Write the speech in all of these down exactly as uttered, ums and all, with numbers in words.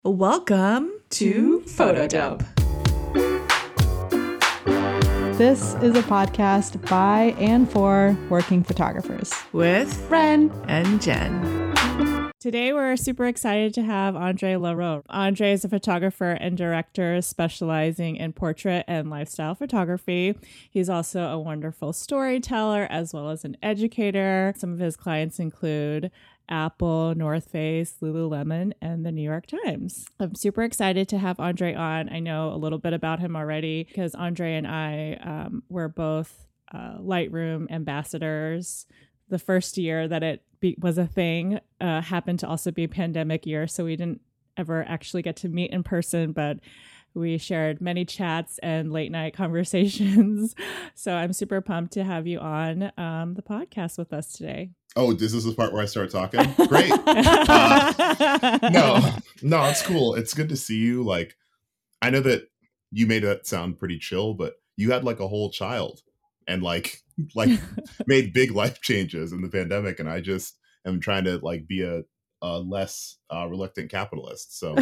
Welcome to Photodump. This is a podcast by and for working photographers With Ren and Jen. Today, we're super excited to have Andre Leroux. Andre is a photographer and director specializing in portrait and lifestyle photography. He's also a wonderful storyteller as well as an educator. Some of his clients include Apple, North Face, Lululemon, and the New York Times. I'm super excited to have Andre on. I know a little bit about him already because Andre and I um, were both uh, Lightroom ambassadors. The first year that it be- was a thing uh, happened to also be a pandemic year, so we didn't ever actually get to meet in person, but we shared many chats and late night conversations. So I'm super pumped to have you on um, the podcast with us today. Oh, this is the part where I start talking? Great. uh, no, no, it's cool. It's good to see you. Like, I know that you made that sound pretty chill, but you had like a whole child and like, like made big life changes in the pandemic. And I just am trying to like be a, a less uh, reluctant capitalist. So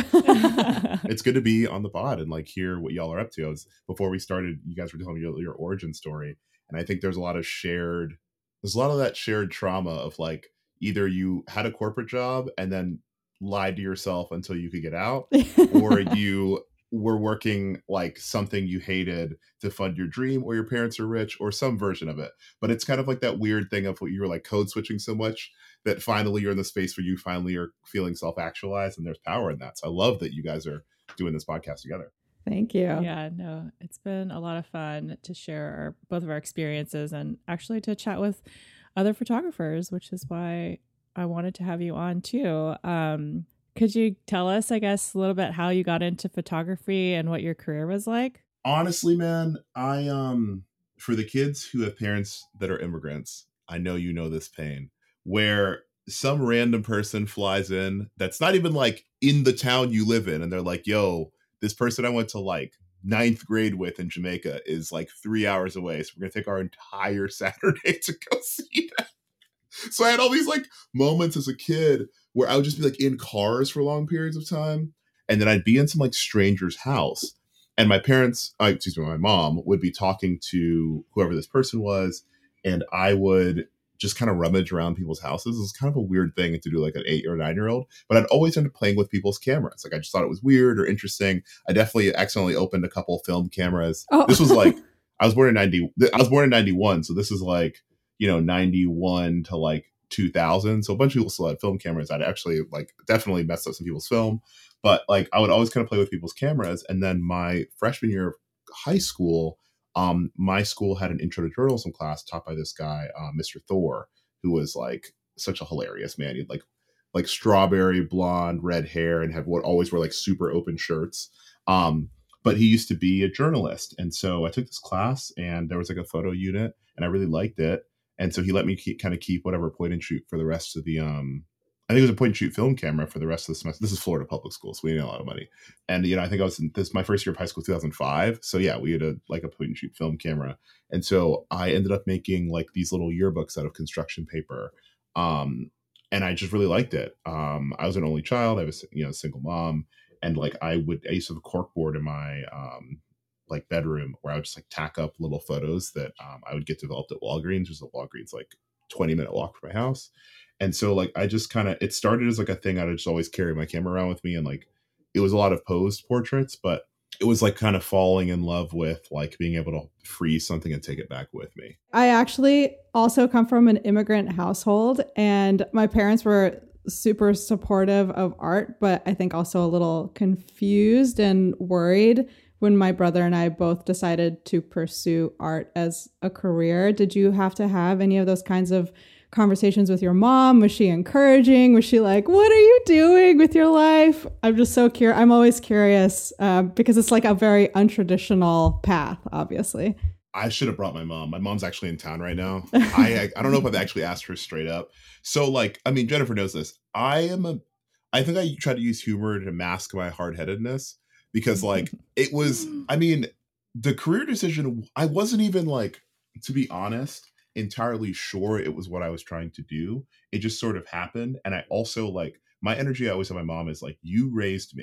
it's good to be on the pod and like hear what y'all are up to. I was, before we started, you guys were telling me your, your origin story. And I think there's a lot of shared There's a lot of that shared trauma of like either you had a corporate job and then lied to yourself until you could get out, or you were working like something you hated to fund your dream, or your parents are rich, or some version of it. But it's kind of like that weird thing of what you were like code switching so much that finally you're in the space where you finally are feeling self-actualized, and there's power in that. So I love that you guys are doing this podcast together. Thank you. Yeah, no, it's been a lot of fun to share our, both of our experiences and actually to chat with other photographers, which is why I wanted to have you on too. Um, could you tell us, I guess, a little bit how you got into photography and what your career was like? Honestly, man, I, um, for the kids who have parents that are immigrants, I know you know this pain, where some random person flies in that's not even like in the town you live in. And they're like, yo, this person I went to like ninth grade with in Jamaica is like three hours away. So we're going to take our entire Saturday to go see them. So I had all these like moments as a kid where I would just be like in cars for long periods of time. And then I'd be in some like stranger's house. And my parents, uh, excuse me, my mom would be talking to whoever this person was. And I would just kind of rummage around people's houses. It's kind of a weird thing to do like an eight or nine year old, but I'd always end up playing with people's cameras. Like I just thought it was weird or interesting. I definitely accidentally opened a couple film cameras. Oh. This was like, I was born in ninety, I was born in ninety-one. So this is like, you know, ninety-one to like two thousand. So a bunch of people still had film cameras. I'd actually like definitely messed up some people's film, but like I would always kind of play with people's cameras. And then my freshman year of high school, Um, my school had an intro to journalism class taught by this guy, uh, Mister Thor, who was like such a hilarious man. He had like like strawberry blonde, red hair, and had what always wore like super open shirts. Um, but he used to be a journalist, and so I took this class, and there was like a photo unit, and I really liked it. And so he let me keep, kind of keep whatever point and shoot for the rest of the um. I think it was a point and shoot film camera for the rest of the semester. This is Florida public school, so we didn't have a lot of money. And, you know, I think I was in this, my first year of high school, two thousand five. So yeah, we had a, like a point and shoot film camera. And so I ended up making like these little yearbooks out of construction paper. Um, and I just really liked it. Um, I was an only child. I was, you know, a single mom. And like, I would, I used to have a corkboard in my, um, like bedroom where I would just like tack up little photos that um, I would get developed at Walgreens. There's a Walgreens, like twenty minute walk from my house. And so like, I just kind of, it started as like a thing. I would just always carry my camera around with me. And like, it was a lot of posed portraits, but it was like kind of falling in love with like being able to freeze something and take it back with me. I actually also come from an immigrant household, and my parents were super supportive of art, but I think also a little confused and worried when my brother and I both decided to pursue art as a career. Did you have to have any of those kinds of conversations with your mom? Was she encouraging? Was she like, what are you doing with your life? I'm just so curious. I'm always curious uh, because it's like a very untraditional path, obviously. I should have brought my mom. My mom's actually in town right now. I I don't know if I've actually asked her straight up. So like, I mean, Jennifer knows this. I am a, I think I try to use humor to mask my hard-headedness because like it was, I mean, the career decision, I wasn't even like, to be honest, entirely sure it was what I was trying to do. It just sort of happened. And I also like, my energy I always tell my mom is like, you raised me.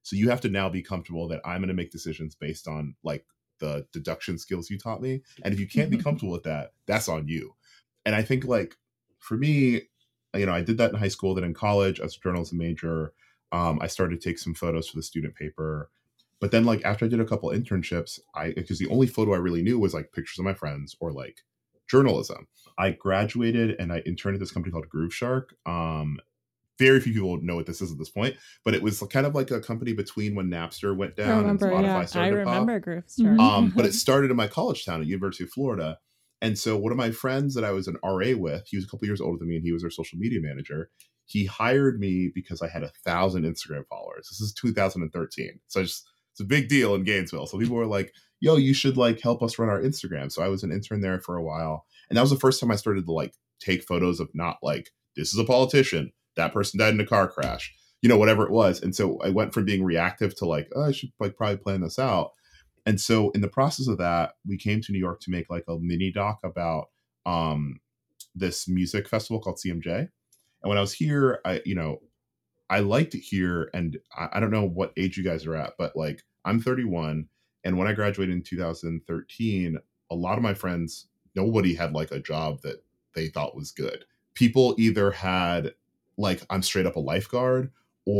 So you have to now be comfortable that I'm going to make decisions based on like the deduction skills you taught me. And if you can't be comfortable with that, that's on you. And I think like for me, you know, I did that in high school, then in college as a journalism major, um, I started to take some photos for the student paper. But then like after I did a couple internships, I, because the only photo I really knew was like pictures of my friends or like journalism. I graduated and I interned at this company called Groove Shark. Um, very few people know what this is at this point, but it was kind of like a company between when Napster went down remember, and Spotify yeah. started I to remember pop. Groove Shark. Um, but it started in my college town at University of Florida. And so one of my friends that I was an R A with, he was a couple years older than me and he was our social media manager. He hired me because I had a thousand Instagram followers. This is two thousand thirteen. So just, it's a big deal in Gainesville. So people were like, yo, you should like help us run our Instagram. So I was an intern there for a while. And that was the first time I started to like take photos of not like, this is a politician, that person died in a car crash, you know, whatever it was. And so I went from being reactive to like, oh, I should like probably plan this out. And so in the process of that, we came to New York to make like a mini doc about um, this music festival called C M J. And when I was here, I, you know, I liked it here. And I, I don't know what age you guys are at, but like I'm thirty-one. And when I graduated in two thousand thirteen, a lot of my friends, nobody had like a job that they thought was good. People either had like, I'm straight up a lifeguard,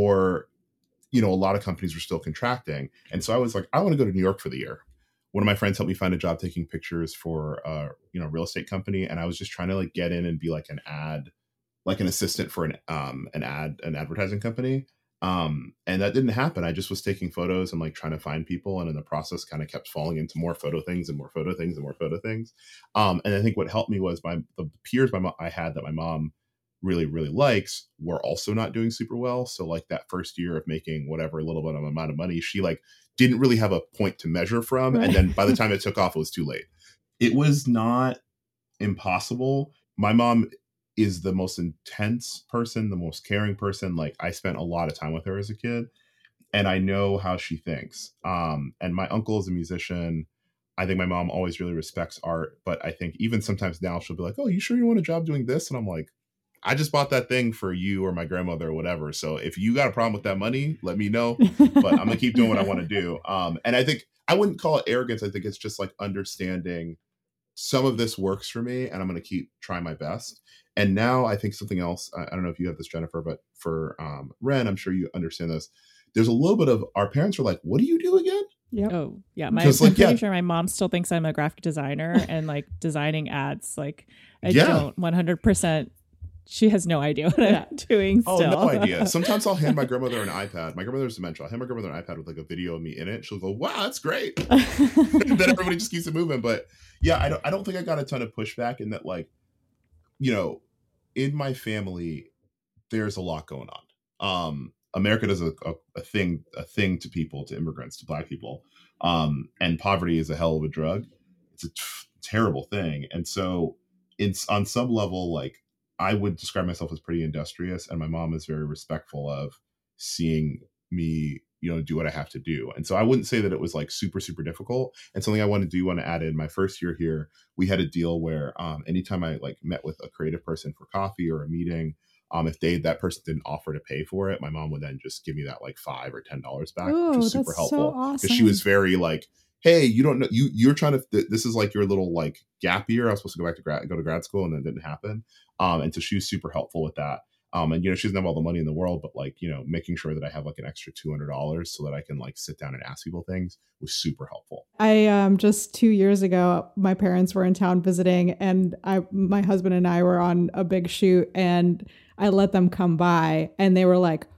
or you know, a lot of companies were still contracting. And so I was like, I want to go to New York for the year. One of my friends helped me find a job taking pictures for a, you know, real estate company. And I was just trying to like get in and be like an ad, like an assistant for an, um, an ad, an advertising company. Um, and that didn't happen. I just was taking photos and like trying to find people. And in the process kind of kept falling into more photo things and more photo things and more photo things. Um, and I think what helped me was my, the peers my mom, I had that my mom really, really likes were also not doing super well. So like that first year of making whatever little bit of amount of money, she like didn't really have a point to measure from. Right. And then by the time it took off, it was too late. It was not impossible. My mom is the most intense person, the most caring person. Like I spent a lot of time with her as a kid and I know how she thinks. Um, and my uncle is a musician. I think my mom always really respects art, but I think even sometimes now she'll be like, oh, you sure you want a job doing this? And I'm like, I just bought that thing for you or my grandmother or whatever. So if you got a problem with that money, let me know, but I'm going to keep doing what I want to do. Um, and I think I wouldn't call it arrogance. I think it's just like understanding some of this works for me and I'm going to keep trying my best. And now I think something else, I, I don't know if you have this, Jennifer, but for um, Ren, I'm sure you understand this. There's a little bit of our parents are like, what do you do again? Yep. Oh, yeah. My, I'm like, pretty yeah. sure my mom still thinks I'm a graphic designer and like designing ads. Like I yeah. don't one hundred percent. She has no idea what yeah. I'm doing still. Oh, no idea. Sometimes I'll hand my grandmother an iPad. My grandmother's dementia. I'll hand my grandmother an iPad with like a video of me in it. She'll go, wow, that's great. Then everybody just keeps it moving. But yeah, I don't, I don't think I got a ton of pushback in that, like, you know, in my family, there's a lot going on. Um, America does a, a, a thing, a thing to people, to immigrants, to Black people. Um, and poverty is a hell of a drug. It's a t- terrible thing. And so it's on some level, like, I would describe myself as pretty industrious, and my mom is very respectful of seeing me, you know, do what I have to do. And so I wouldn't say that it was like super, super difficult. And something I want to do, want to add in my first year here, we had a deal where um, anytime I like met with a creative person for coffee or a meeting, um, if they, that person didn't offer to pay for it, my mom would then just give me that like five or ten dollars back, Ooh, which was super helpful. So awesome. Because she was very like, hey, you don't know, you, you're trying to, th- this is like your little like gap year. I was supposed to go back to grad, go to grad school and it didn't happen. Um, and so she was super helpful with that. Um, and, you know, she doesn't have all the money in the world, but like, you know, making sure that I have like an extra two hundred dollars so that I can like sit down and ask people things was super helpful. I, um, just two years ago, my parents were in town visiting and I, my husband and I were on a big shoot and I let them come by and they were like,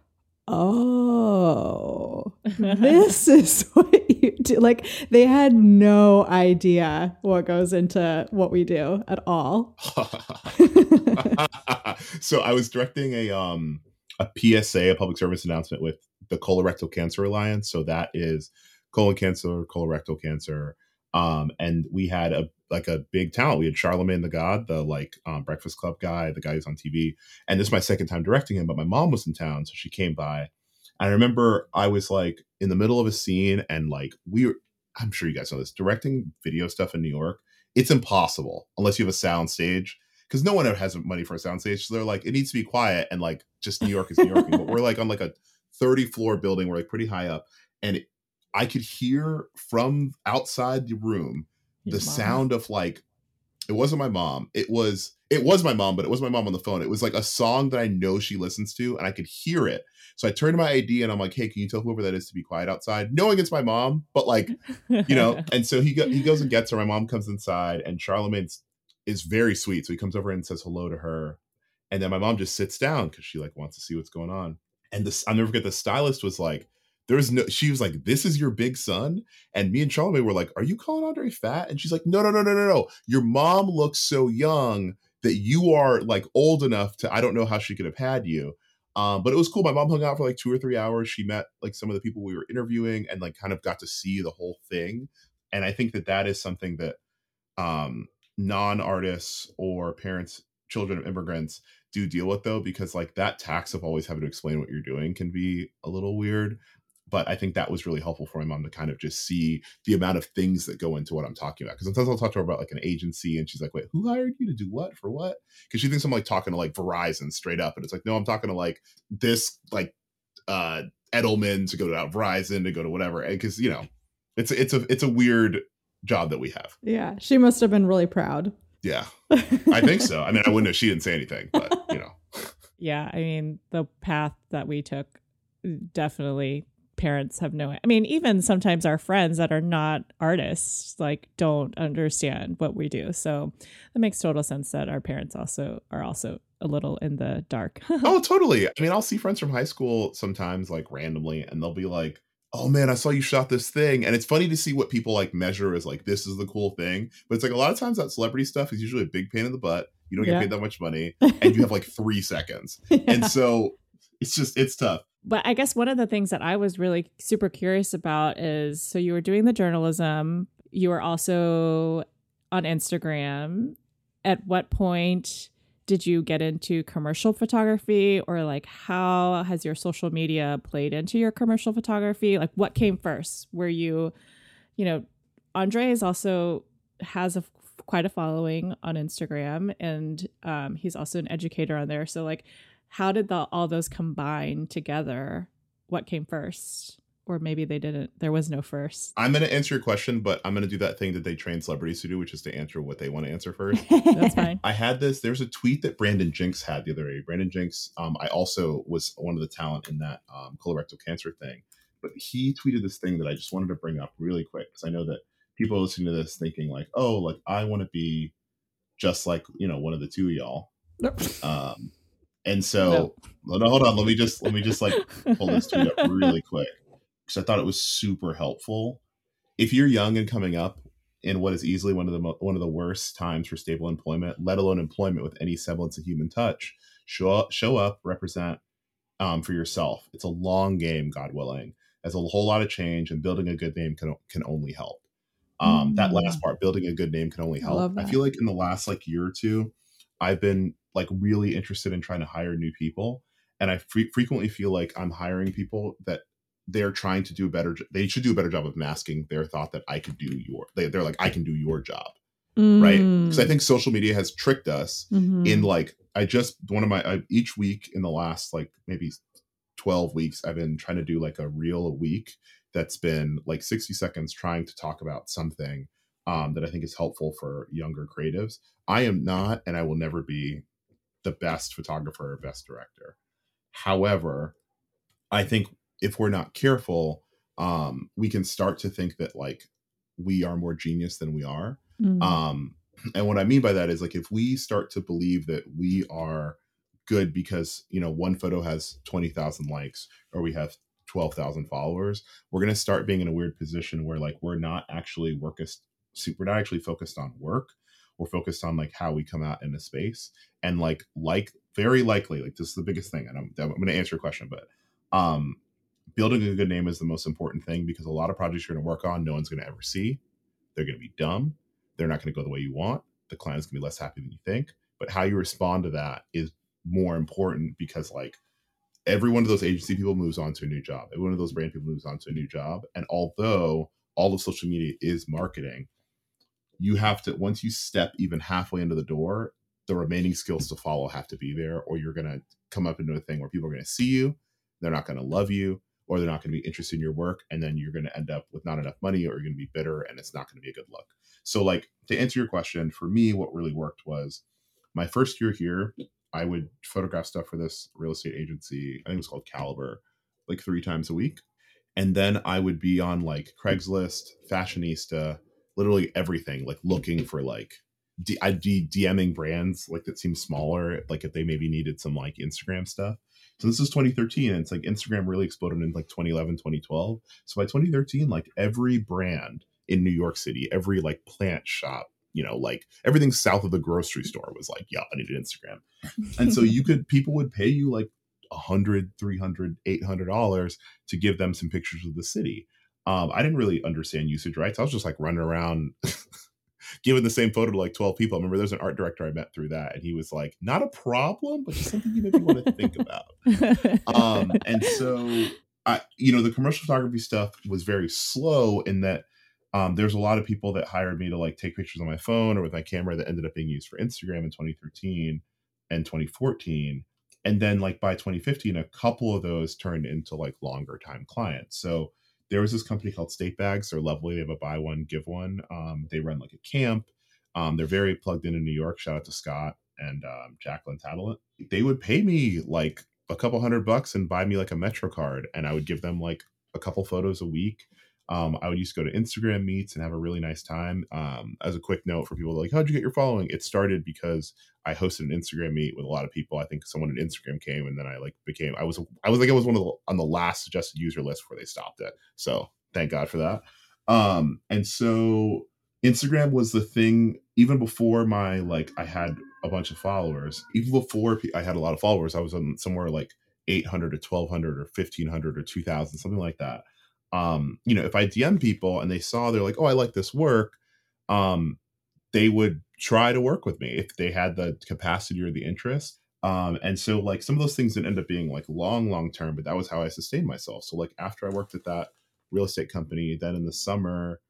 oh, this is what you do. Like they had no idea what goes into what we do at all. So I was directing a um a P S A, a public service announcement with the Colorectal Cancer Alliance. So that is colon cancer, colorectal cancer. Um, and we had a like a big talent. We had Charlemagne the God, the like um, Breakfast Club guy, the guy who's on T V. And this is my second time directing him, but my mom was in town, so she came by. And I remember I was like in the middle of a scene, and like we were, I'm sure you guys know this, directing video stuff in New York, it's impossible unless you have a sound stage, because no one ever has money for a sound stage. So they're like, it needs to be quiet, and like just New York is New York. But we're like on like a thirty floor building. We're like pretty high up. And it, I could hear from outside the room Your the mom. sound of like, it wasn't my mom. It was, it was my mom, but it was my mom on the phone. It was like a song that I know she listens to and I could hear it. So I turned to my A D and I'm like, hey, can you tell whoever that is to be quiet outside? Knowing it's my mom, but like, you know, and so he go, he goes and gets her. My mom comes inside and Charlemagne is very sweet. So he comes over and says hello to her. And then my mom just sits down because she like wants to see what's going on. And this, I'll never forget, the stylist was like, there's no, she was like, this is your big son? And me and Charlemagne were like, are you calling Andre fat? And she's like, no, no, no, no, no, no. Your mom looks so young that you are like old enough to, I don't know how she could have had you. Um, but it was cool. My mom hung out for like two or three hours. She met like some of the people we were interviewing and like kind of got to see the whole thing. And I think that that is something that um, non-artists or parents, children of immigrants do deal with though, because like that tax of always having to explain what you're doing can be a little weird. But I think that was really helpful for my mom to kind of just see the amount of things that go into what I'm talking about. Because sometimes I'll talk to her about like an agency and she's like, wait, who hired you to do what for what? Because she thinks I'm like talking to like Verizon straight up. And it's like, no, I'm talking to like this, like uh, Edelman to go to Verizon to go to whatever. Because, you know, it's, it's a, it's a weird job that we have. Yeah. She must have been really proud. Yeah, I think so. I mean, I wouldn't have, she didn't say anything, but you know. Yeah. I mean, the path that we took definitely parents have no, I mean, even sometimes our friends that are not artists, like don't understand what we do. So that makes total sense that our parents also are also a little in the dark. Oh, totally. I mean, I'll see friends from high school sometimes like randomly and they'll be like, oh man, I saw you shot this thing. And it's funny to see what people like measure as like, this is the cool thing. But it's like a lot of times that celebrity stuff is usually a big pain in the butt. You don't get Yeah. paid that much money and you have like three seconds. Yeah. And so it's just, it's tough. But I guess one of the things that I was really super curious about is, so you were doing the journalism, you were also on Instagram. At what point did you get into commercial photography, or like how has your social media played into your commercial photography? Like what came first? Were you, you know, Andre is also has a quite a following on Instagram, and um, he's also an educator on there. So like, how did the, all those combine together? What came first? Or maybe they didn't. There was no first. I'm going to answer your question, but I'm going to do that thing that they train celebrities to do, which is to answer what they want to answer first. That's fine. I had this, there's a tweet that Brandon Jinks had the other day. Brandon Jinks, um, I also was one of the talent in that um, colorectal cancer thing. But he tweeted this thing that I just wanted to bring up really quick, because I know that people are listening to this thinking like, oh, like I want to be just like, you know, one of the two of y'all. Um, and so, no. no, hold on, let me just, let me just like pull this tweet up really quick, because I thought it was super helpful. If you're young and coming up in what is easily one of the mo- one of the worst times for stable employment, let alone employment with any semblance of human touch, show up, show up, represent um, for yourself. It's a long game, God willing. There's a whole lot of change, and building a good name can can only help. Um, mm. That last part, building a good name can only help. I, I feel like in the last like year or two, I've been like really interested in trying to hire new people, and I fre- frequently feel like I'm hiring people that they're trying to do a better, they should do a better job of masking their thought that I could do your, they, they're like, I can do your job. Mm. Right. Because I think social media has tricked us mm-hmm. in like, I just, one of my, I, each week in the last like maybe twelve weeks, I've been trying to do like a reel a week that's been like sixty seconds trying to talk about something um, that I think is helpful for younger creatives. I am not, and I will never be the best photographer or best director. However, I think if we're not careful, um, we can start to think that like we are more genius than we are. Mm. Um, and what I mean by that is like, if we start to believe that we are good because, you know, one photo has twenty thousand likes or we have twelve thousand followers, we're going to start being in a weird position where like, we're not actually workist, we're not actually focused on work. We're focused on like how we come out in a space, and like, like very likely, like this is the biggest thing. And I'm, I'm going to answer your question, but, um, building a good name is the most important thing, because a lot of projects you're going to work on, no one's going to ever see. They're going to be dumb. They're not going to go the way you want. The client's going to be less happy than you think. But how you respond to that is more important, because like every one of those agency people moves on to a new job. Every one of those brand people moves on to a new job. And although all of social media is marketing, you have to, once you step even halfway into the door, the remaining skills to follow have to be there, or you're going to come up into a thing where people are going to see you. they're not going to love you, or they're not going to be interested in your work. And then you're going to end up with not enough money, or you're going to be bitter, and it's not going to be a good look. So like, to answer your question, for me, what really worked was my first year here, I would photograph stuff for this real estate agency. I think it was called Caliber, like three times a week. And then I would be on like Craigslist, Fashionista, literally everything, like looking for like, D- I'd be DMing brands like that seemed smaller, like if they maybe needed some like Instagram stuff. So this is twenty thirteen, and it's like Instagram really exploded in like twenty eleven, twenty twelve. So by twenty thirteen, like every brand in New York City, every like plant shop, you know, like everything south of the grocery store was like, yeah, I need an Instagram. And so you could, people would pay you like a hundred, three hundred, eight hundred dollars to give them some pictures of the city. Um, I didn't really understand usage rights. I was just like running around giving the same photo to like twelve people. I remember there's an art director I met through that, and he was like, not a problem, but just something you maybe want to think about. Um, and so, I, you know, the commercial photography stuff was very slow in that um, there's a lot of people that hired me to like take pictures on my phone or with my camera that ended up being used for Instagram in twenty thirteen and twenty fourteen. And then like by twenty fifteen, a couple of those turned into like longer time clients. So there was this company called State Bags. They're lovely. They have a buy one, give one. Um, they run like a camp. Um, they're very plugged in in New York. Shout out to Scott and um, Jacqueline Tattlet. They would pay me like a couple hundred bucks and buy me like a Metro card. And I would give them like a couple photos a week. Um, I would used to go to Instagram meets and have a really nice time. Um, as a quick note for people like, how'd you get your following? It started because I hosted an Instagram meet with a lot of people. I think someone on Instagram came, and then I like became, I was, I was like, I was one of the, on the last suggested user list before they stopped it. So thank God for that. Um, and so Instagram was the thing, even before my, like, I had a bunch of followers, even before I had a lot of followers, I was on somewhere like eight hundred to twelve hundred or fifteen hundred or two thousand, something like that. Um, you know, if I D M people and they saw, they're like, oh, I like this work, um, they would try to work with me if they had the capacity or the interest. Um, and so like some of those things didn't end up being like long, long term, but that was how I sustained myself. So like after I worked at that real estate company, then in the summer,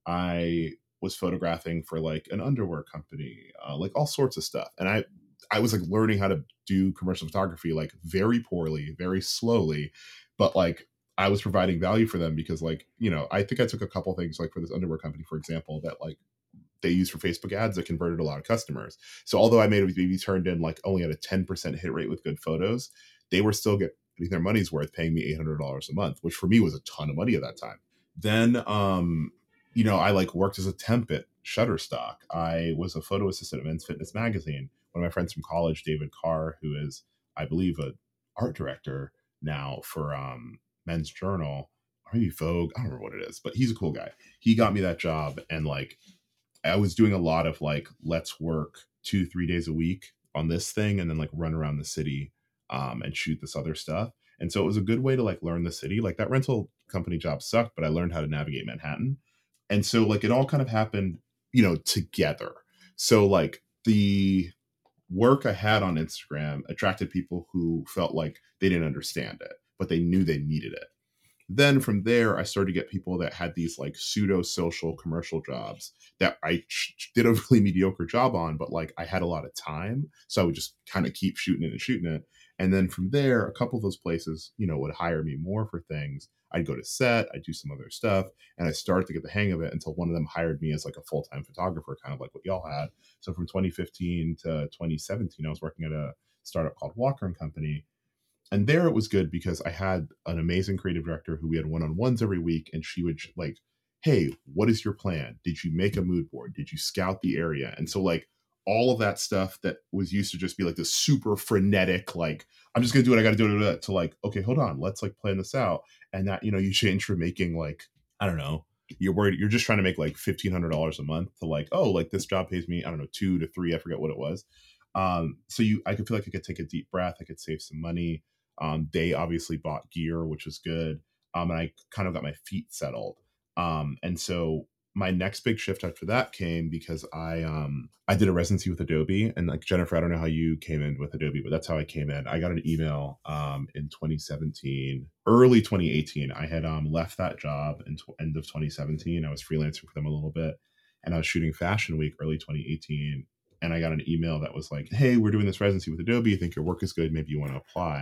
I was photographing for like an underwear company, uh, like all sorts of stuff. And I, I was like learning how to do commercial photography, like very poorly, very slowly, but like I was providing value for them because like, you know, I think I took a couple things like for this underwear company, for example, that like they used for Facebook ads that converted a lot of customers. So although I made it maybe turned in like only at a ten percent hit rate with good photos, they were still getting their money's worth paying me eight hundred dollars a month, which for me was a ton of money at that time. Then, um, you know, I like worked as a temp at Shutterstock. I was a photo assistant at Men's Fitness Magazine. One of my friends from college, David Carr, who is, I believe, a art director now for um, Men's Journal, or maybe Vogue. I don't remember what it is, but he's a cool guy. He got me that job, and like I was doing a lot of like, let's work two, three days a week on this thing, and then like run around the city um, and shoot this other stuff. And so it was a good way to like learn the city. Like that rental company job sucked, but I learned how to navigate Manhattan. And so like it all kind of happened, you know, together. So like the work I had on Instagram attracted people who felt like they didn't understand it, but they knew they needed it. Then from there, I started to get people that had these like pseudo social commercial jobs that I sh- did a really mediocre job on, but like I had a lot of time. So I would just kind of keep shooting it and shooting it. And then from there, a couple of those places, you know, would hire me more for things. I'd go to set, I'd do some other stuff, and I started to get the hang of it until one of them hired me as like a full-time photographer, kind of like what y'all had. So from twenty fifteen to twenty seventeen, I was working at a startup called Walker and Company. And there it was good because I had an amazing creative director who we had one-on-ones every week, and she would like, hey, what is your plan? Did you make a mood board? Did you scout the area? And so like all of that stuff that was used to just be like this super frenetic, like, I'm just going to do what I got to do to like, okay, hold on, let's like plan this out. And that, you know, you change from making like, I don't know, you're worried, you're just trying to make like fifteen hundred dollars a month to like, oh, like this job pays me, I don't know, two to three, I forget what it was. Um, so you, I could feel like I could take a deep breath. I could save some money. Um, they obviously bought gear, which was good. Um, and I kind of got my feet settled. Um, and so my next big shift after that came because I um, I did a residency with Adobe. And like Jennifer, I don't know how you came in with Adobe, but that's how I came in. I got an email um, in twenty seventeen, early twenty eighteen. I had um, left that job in tw- end of twenty seventeen. I was freelancing for them a little bit, and I was shooting Fashion Week early twenty eighteen. And I got an email that was like, hey, we're doing this residency with Adobe. I think your work is good. Maybe you want to apply.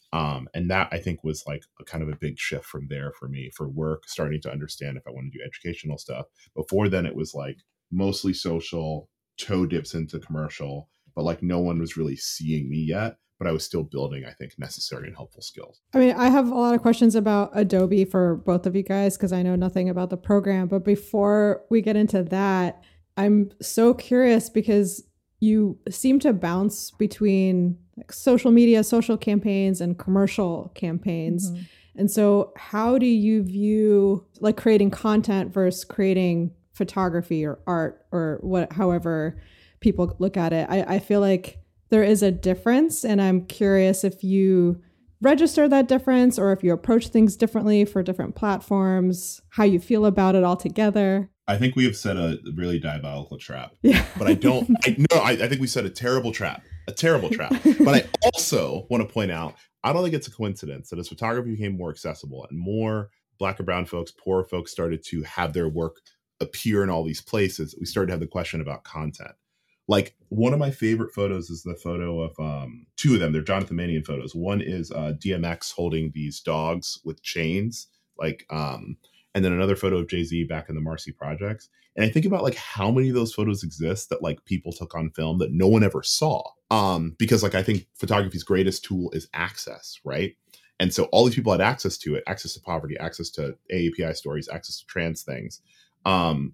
Um, and that I think was like a kind of a big shift from there for me for work, starting to understand if I want to do educational stuff. Before then, it was like mostly social, toe dips into commercial, but like no one was really seeing me yet. But I was still building, I think, necessary and helpful skills. I mean, I have a lot of questions about Adobe for both of you guys because I know nothing about the program. But before we get into that, I'm so curious because you seem to bounce between like social media, social campaigns, and commercial campaigns. Mm-hmm. And so how do you view like creating content versus creating photography or art or what, however people look at it? I, I feel like there is a difference, and I'm curious if you register that difference or if you approach things differently for different platforms, how you feel about it altogether. I think we have set a really diabolical trap. Yeah. But I don't, I, no, I, I think we set a terrible trap, a terrible trap. But I also want to point out, I don't think it's a coincidence that as photography became more accessible and more Black and brown folks, poor folks started to have their work appear in all these places, we started to have the question about content. Like one of my favorite photos is the photo of um, two of them. They're Jonathan Mannion photos. One is uh, D M X holding these dogs with chains, like, um, and then another photo of Jay-Z back in the Marcy Projects. And I think about like how many of those photos exist that like people took on film that no one ever saw. Um, because like I think photography's greatest tool is access, right? And so all these people had access to it, access to poverty, access to A A P I stories, access to trans things. Um,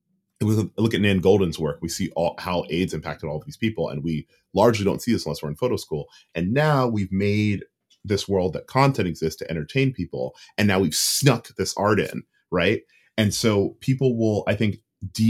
Look at Nan Golden's work. We see all, how AIDS impacted all of these people, and we largely don't see this unless we're in photo school. And now we've made this world that content exists to entertain people, and now we've snuck this art in, right? And so people will, I think,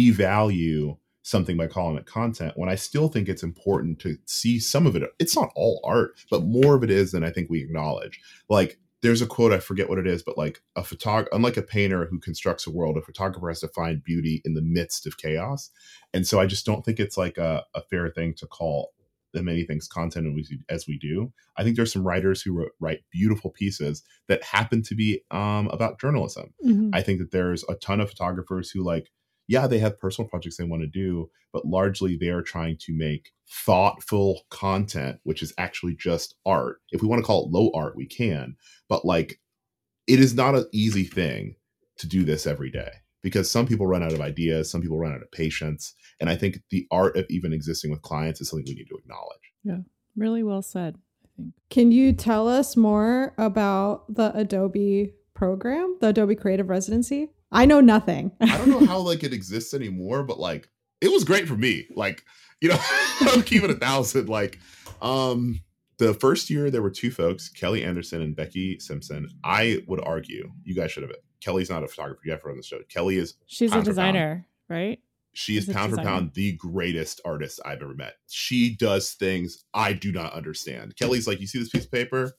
devalue something by calling it content, when I still think it's important to see some of it. It's not all art, but more of it is than I think we acknowledge. Like, there's a quote, I forget what it is, but like a photog, unlike a painter who constructs a world, a photographer has to find beauty in the midst of chaos. And so I just don't think it's like a, a fair thing to call the many things content as we, as we do. I think there's some writers who wrote, write beautiful pieces that happen to be um, about journalism. Mm-hmm. I think that there's a ton of photographers who like, yeah, they have personal projects they want to do, but largely they are trying to make thoughtful content, which is actually just art. If we want to call it low art, we can. But like, it is not an easy thing to do this every day because some people run out of ideas, some people run out of patience. And I think the art of even existing with clients is something we need to acknowledge. Yeah, really well said, I think. Can you tell us more about the Adobe program, the Adobe Creative Residency? I know nothing. I don't know how like it exists anymore, but like it was great for me. Like, you know, I'm keeping a thousand. Like, um, the first year there were two folks, Kelly Anderson and Becky Simpson. I would argue you guys should have it. Kelly's not a photographer yet on the show. Kelly is she's a designer, right? She is pound for pound the greatest artist I've ever met. She does things I do not understand. Kelly's like, you see this piece of paper?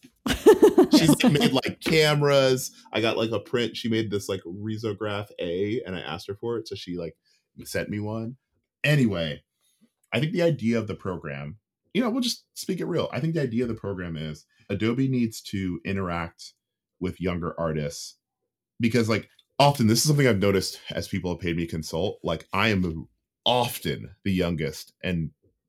She's made like cameras. I got like a print. She made this like risograph A, and I asked her for it, so she like sent me one. Anyway, I think the idea of the program, you know, we'll just speak it real. I think the idea of the program is Adobe needs to interact with younger artists because like often this is something I've noticed as people have paid me consult. Like I am often the youngest and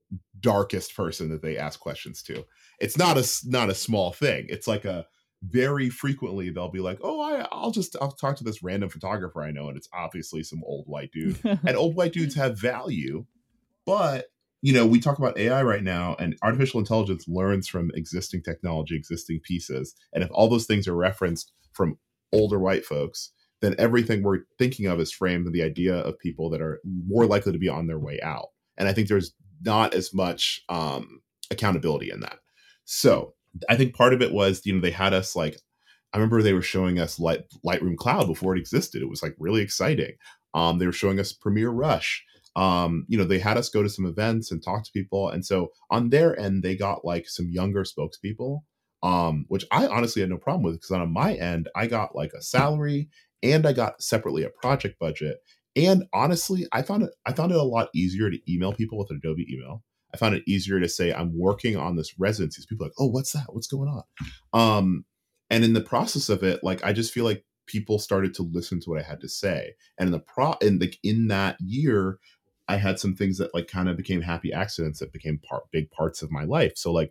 darkest person that they ask questions to. It's not a not a small thing. It's like a very frequently they'll be like, oh, I, I'll just I'll talk to this random photographer I know, and it's obviously some old white dude. And old white dudes have value, but you know, we talk about A I right now, and artificial intelligence learns from existing technology, existing pieces, and if all those things are referenced from older white folks, then everything we're thinking of is framed in the idea of people that are more likely to be on their way out. And I think there's not as much um, accountability in that. So I think part of it was, you know, they had us like, I remember they were showing us Light, Lightroom Cloud before it existed. It was like really exciting. Um, they were showing us Premiere Rush. Um, you know, they had us go to some events and talk to people. And so on their end, they got like some younger spokespeople, um, which I honestly had no problem with because on my end, I got like a salary and I got separately a project budget. And honestly, I found it, I found it a lot easier to email people with an Adobe email. I found it easier to say, I'm working on this residency. People are like, oh, what's that? What's going on? Um, and in the process of it, like, I just feel like people started to listen to what I had to say. And in the pro and like in that year, I had some things that like kind of became happy accidents that became part, big parts of my life. So like,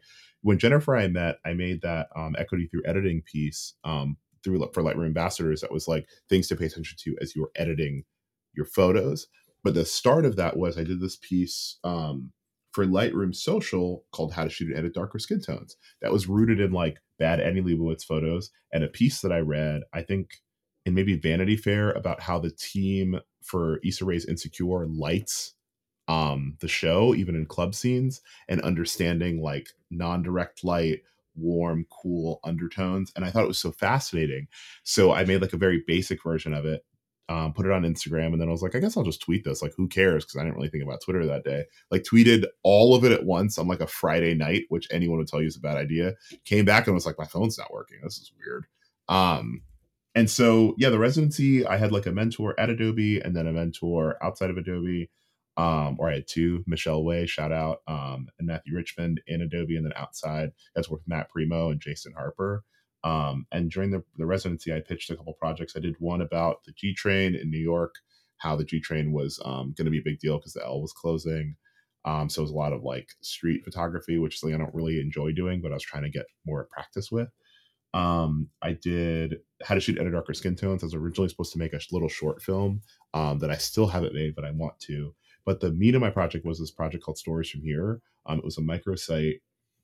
when Jennifer and I met, I made that um, equity through editing piece um, through for Lightroom Ambassadors. That was like things to pay attention to as you were editing your photos. But the start of that was I did this piece um, for Lightroom Social called How to Shoot and Edit Darker Skin Tones. That was rooted in like bad Annie Leibovitz photos and a piece that I read, I think in maybe Vanity Fair, about how the team for Issa Rae's Insecure lights um, the show, even in club scenes, and understanding like non-direct light, warm, cool undertones. And I thought it was so fascinating. So I made like a very basic version of it. Um, put it on Instagram, and then I was like, I guess I'll just tweet this. Like, who cares? Because I didn't really think about Twitter that day. Like, tweeted all of it at once on like a Friday night, which anyone would tell you is a bad idea. Came back and was like, my phone's not working. This is weird. Um, and so, yeah, the residency, I had like a mentor at Adobe and then a mentor outside of Adobe. Um, or I had two, Michelle Way, shout out, um, and Matthew Richmond in Adobe, and then outside, that's with Matt Primo and Jason Harper. Um, and during the, the residency, I pitched a couple projects. I did one about the G Train in New York, how the G Train was um, going to be a big deal because the L was closing. Um, so it was a lot of like street photography, which is something I don't really enjoy doing, but I was trying to get more practice with. Um, I did How to Shoot Edit Darker Skin Tones. I was originally supposed to make a little short film um, that I still haven't made, but I want to. But the meat of my project was this project called Stories From Here. Um, it was a microsite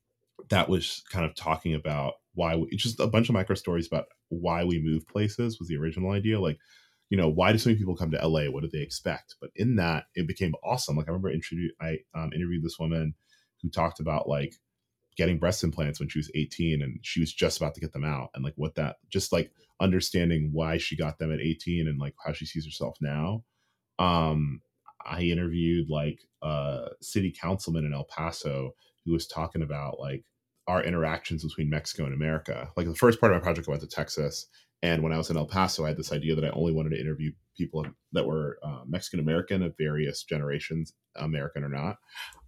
that was kind of talking about why we, just a bunch of micro stories about why we move places was the original idea. Like, you know, why do so many people come to L A? What do they expect? But in that, it became awesome. Like I remember introduced, I um, interviewed this woman who talked about like getting breast implants when she was eighteen, and she was just about to get them out, and like what that, just like understanding why she got them at eighteen and like how she sees herself now. Um, I interviewed like a city councilman in El Paso who was talking about like our interactions between Mexico and America. Like the first part of my project, I went to Texas, and when I was in El Paso, I had this idea that I only wanted to interview people that were uh, Mexican American of various generations, American or not.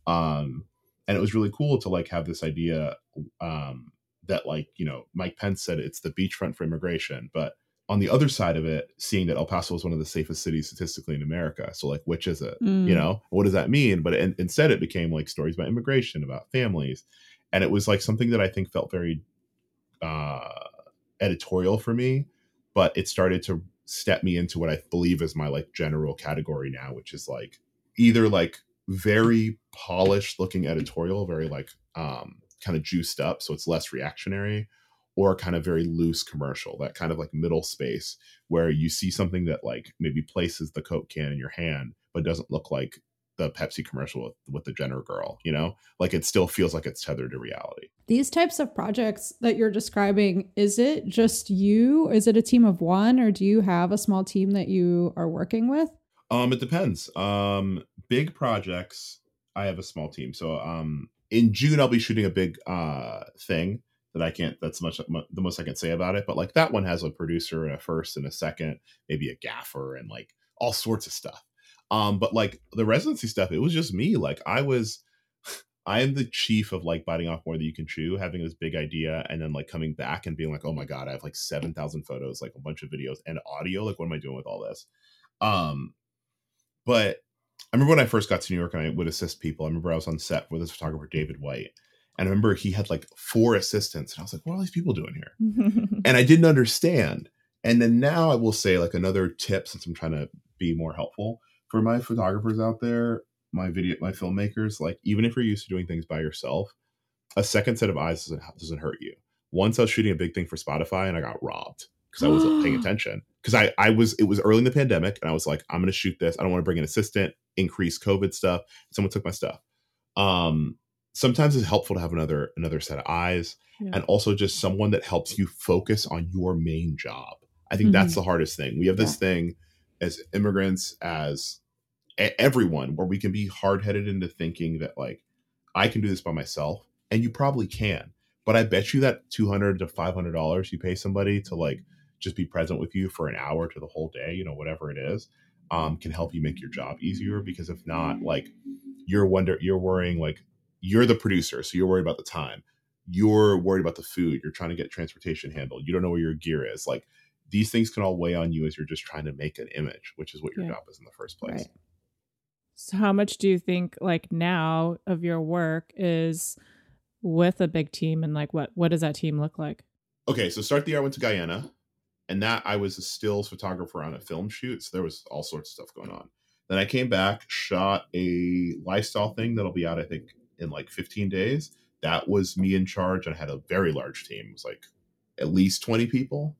Um, and it was really cool to like have this idea um, that like, you know, Mike Pence said it's the beachfront for immigration, but on the other side of it, seeing that El Paso is one of the safest cities statistically in America. So like, which is it? Mm. You know, what does that mean? But it, instead it became like stories about immigration, about families. And it was like something that I think felt very uh, editorial for me, but it started to step me into what I believe is my like general category now, which is like either like very polished looking editorial, very like um, kind of juiced up. So it's less reactionary, or kind of very loose commercial, that kind of like middle space where you see something that like maybe places the Coke can in your hand, but doesn't look like the Pepsi commercial with, with the Jenner girl, you know, like it still feels like it's tethered to reality. These types of projects that you're describing, is it just you? Is it a team of one, or do you have a small team that you are working with? Um, it depends. Um, big projects, I have a small team. So um, in June, I'll be shooting a big uh, thing that I can't, that's much the most I can say about it. But like that one has a producer and a first and a second, maybe a gaffer and like all sorts of stuff. Um, but like the residency stuff, it was just me. Like I was, I am the chief of like biting off more than you can chew, having this big idea and then like coming back and being like, oh my God, I have like seven thousand photos, like a bunch of videos and audio. Like, what am I doing with all this? Um, but I remember when I first got to New York and I would assist people. I remember I was on set with this photographer, David White. And I remember he had like four assistants. And I was like, what are all these people doing here? And I didn't understand. And then now I will say like another tip, since I'm trying to be more helpful for my photographers out there, my video, my filmmakers, like even if you're used to doing things by yourself, a second set of eyes doesn't, doesn't hurt you. Once I was shooting a big thing for Spotify and I got robbed because I wasn't paying attention. Because I, I was, it was early in the pandemic and I was like, I'm going to shoot this. I don't want to bring an assistant, increase COVID stuff. Someone took my stuff. Um, Sometimes it's helpful to have another another set of eyes, yeah. And also just someone that helps you focus on your main job. I think mm-hmm. that's the hardest thing. We have this yeah. thing as immigrants, as a- everyone, where we can be hard-headed into thinking that like, I can do this by myself, and you probably can. But I bet you that two hundred to five hundred dollars you pay somebody to like just be present with you for an hour to the whole day, you know, whatever it is, um, can help you make your job easier. Because if not, like you're wonder you're worrying like, you're the producer, so you're worried about the time. You're worried about the food. You're trying to get transportation handled. You don't know where your gear is. Like these things can all weigh on you as you're just trying to make an image, which is what your yeah. job is in the first place. Right. So how much do you think like now of your work is with a big team, and like what what does that team look like? Okay, so start the year I went to Guyana, and that I was a stills photographer on a film shoot, so there was all sorts of stuff going on. Then I came back, shot a lifestyle thing that'll be out, I think, in like fifteen days. That was me in charge, and I had a very large team. It was like at least twenty people.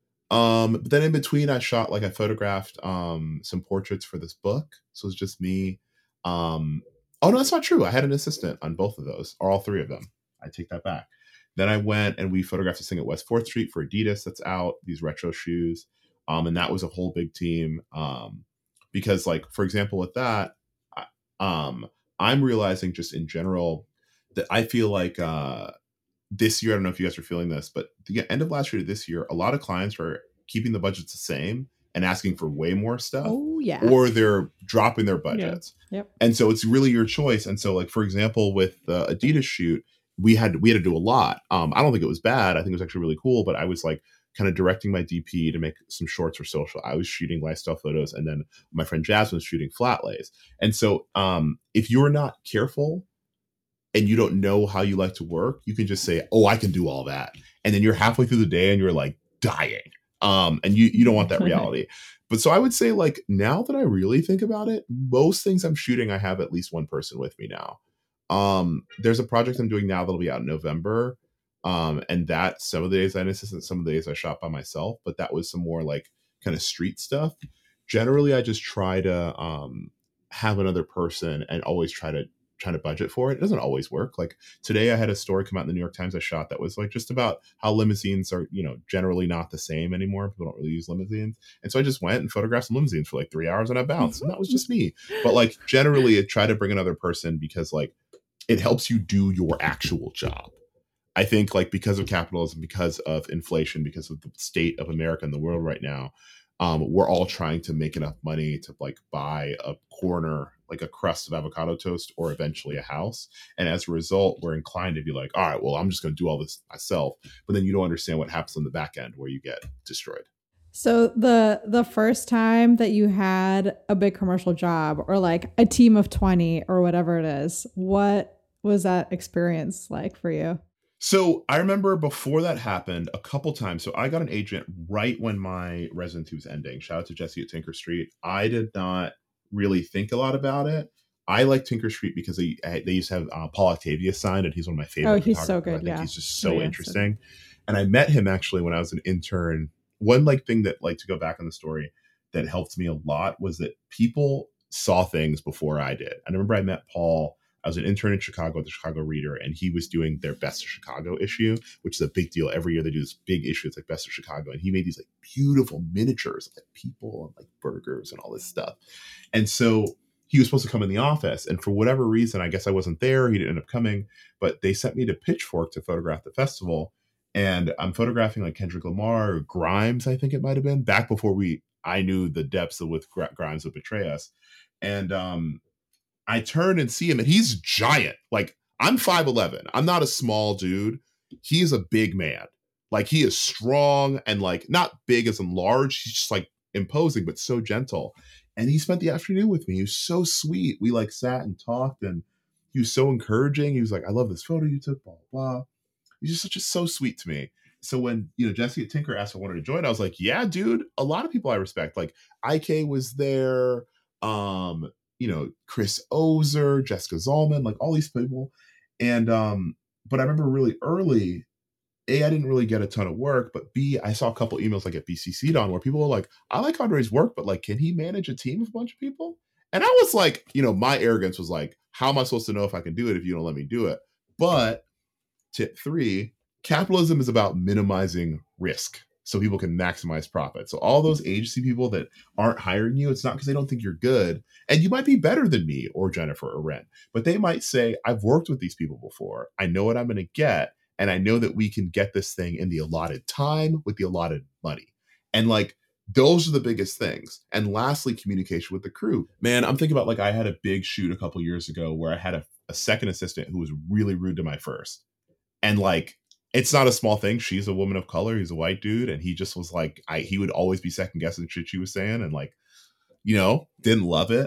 Um, but then in between, I shot, like I photographed um, some portraits for this book. So it was just me. Um, oh, no, that's not true. I had an assistant on both of those, or all three of them. I take that back. Then I went and we photographed this thing at West fourth Street for Adidas that's out, these retro shoes. Um, and that was a whole big team. Um, because, like, for example, with that, I, um, I'm realizing just in general that I feel like uh, this year, I don't know if you guys are feeling this, but the end of last year to this year, a lot of clients are keeping the budgets the same and asking for way more stuff. Oh, yeah. Or they're dropping their budgets. Yeah. Yep. And so it's really your choice. And so, like, for example, with the Adidas shoot, we had we had to do a lot. Um, I don't think it was bad. I think it was actually really cool. But I was like kind of directing my D P to make some shorts for social. I was shooting lifestyle photos, and then my friend Jasmine was shooting flat lays. And so um, if you're not careful and you don't know how you like to work, you can just say, oh, I can do all that. And then you're halfway through the day and you're like dying. Um, and you, you don't want that reality. But so I would say, like, now that I really think about it, most things I'm shooting, I have at least one person with me now. Um, there's a project I'm doing now that'll be out in November. Um, and that some of the days I had an assistant, some of the days I shot by myself, but that was some more like kind of street stuff. Generally, I just try to um, have another person and always try to trying to budget for it. It doesn't always work. Like today I had a story come out in the New York Times I shot that was like just about how limousines are, you know, generally not the same anymore. People don't really use limousines. And so I just went and photographed some limousines for like three hours and I bounced. And that was just me. But like generally I try to bring another person because like it helps you do your actual job. I think like because of capitalism, because of inflation, because of the state of America and the world right now, um, we're all trying to make enough money to like buy a corner, like a crust of avocado toast, or eventually a house. And as a result, we're inclined to be like, all right, well, I'm just going to do all this myself. But then you don't understand what happens on the back end where you get destroyed. So the the first time that you had a big commercial job or like a team of twenty or whatever it is, what was that experience like for you? So I remember before that happened a couple times. So I got an agent right when my residency was ending. Shout out to Jesse at Tinker Street. I did not really think a lot about it. I like Tinker Street because they they used to have uh, Paul Octavius signed, and he's one of my favorite. Oh, he's so good. I think yeah, he's just so oh, yeah, interesting. So and I met him actually when I was an intern. One like thing that, like, to go back on the story that helped me a lot was that people saw things before I did. I remember I met Paul. I was an intern in Chicago at the Chicago Reader, and he was doing their Best of Chicago issue, which is a big deal. Every year they do this big issue. It's like Best of Chicago. And he made these like beautiful miniatures of like people and like burgers and all this stuff. And so he was supposed to come in the office. And for whatever reason, I guess I wasn't there. He didn't end up coming, but they sent me to Pitchfork to photograph the festival. And I'm photographing like Kendrick Lamar or Grimes, I think it might have been, back before we I knew the depths of with Grimes would betray us. And um I turn and see him, and he's giant. Like, I'm five eleven. I'm not a small dude. He is a big man. Like, he is strong and, like, not big as in large. He's just, like, imposing, but so gentle. And he spent the afternoon with me. He was so sweet. We, like, sat and talked, and he was so encouraging. He was like, I love this photo you took, blah, blah, blah. He's just, just so sweet to me. So when, you know, Jesse at Tinker asked if I wanted to join, I was like, yeah, dude. A lot of people I respect. Like, I K was there. Um... you know, Chris Ozer, Jessica Zalman, like all these people. And, um, but I remember really early, A, I didn't really get a ton of work, but B, I saw a couple emails like at B C C'd on where people were like, I like Andre's work, but like, can he manage a team of a bunch of people? And I was like, you know, my arrogance was like, how am I supposed to know if I can do it if you don't let me do it? But tip three, capitalism is about minimizing risk so people can maximize profit. So all those agency people that aren't hiring you, it's not because they don't think you're good. And you might be better than me or Jennifer or Ren, but they might say, I've worked with these people before. I know what I'm going to get. And I know that we can get this thing in the allotted time with the allotted money. And like, those are the biggest things. And lastly, communication with the crew. Man, I'm thinking about like, I had a big shoot a couple years ago where I had a, a second assistant who was really rude to my first. And like, it's not a small thing. She's a woman of color. He's a white dude. And he just was like, I, he would always be second guessing shit she was saying. And like, you know, didn't love it.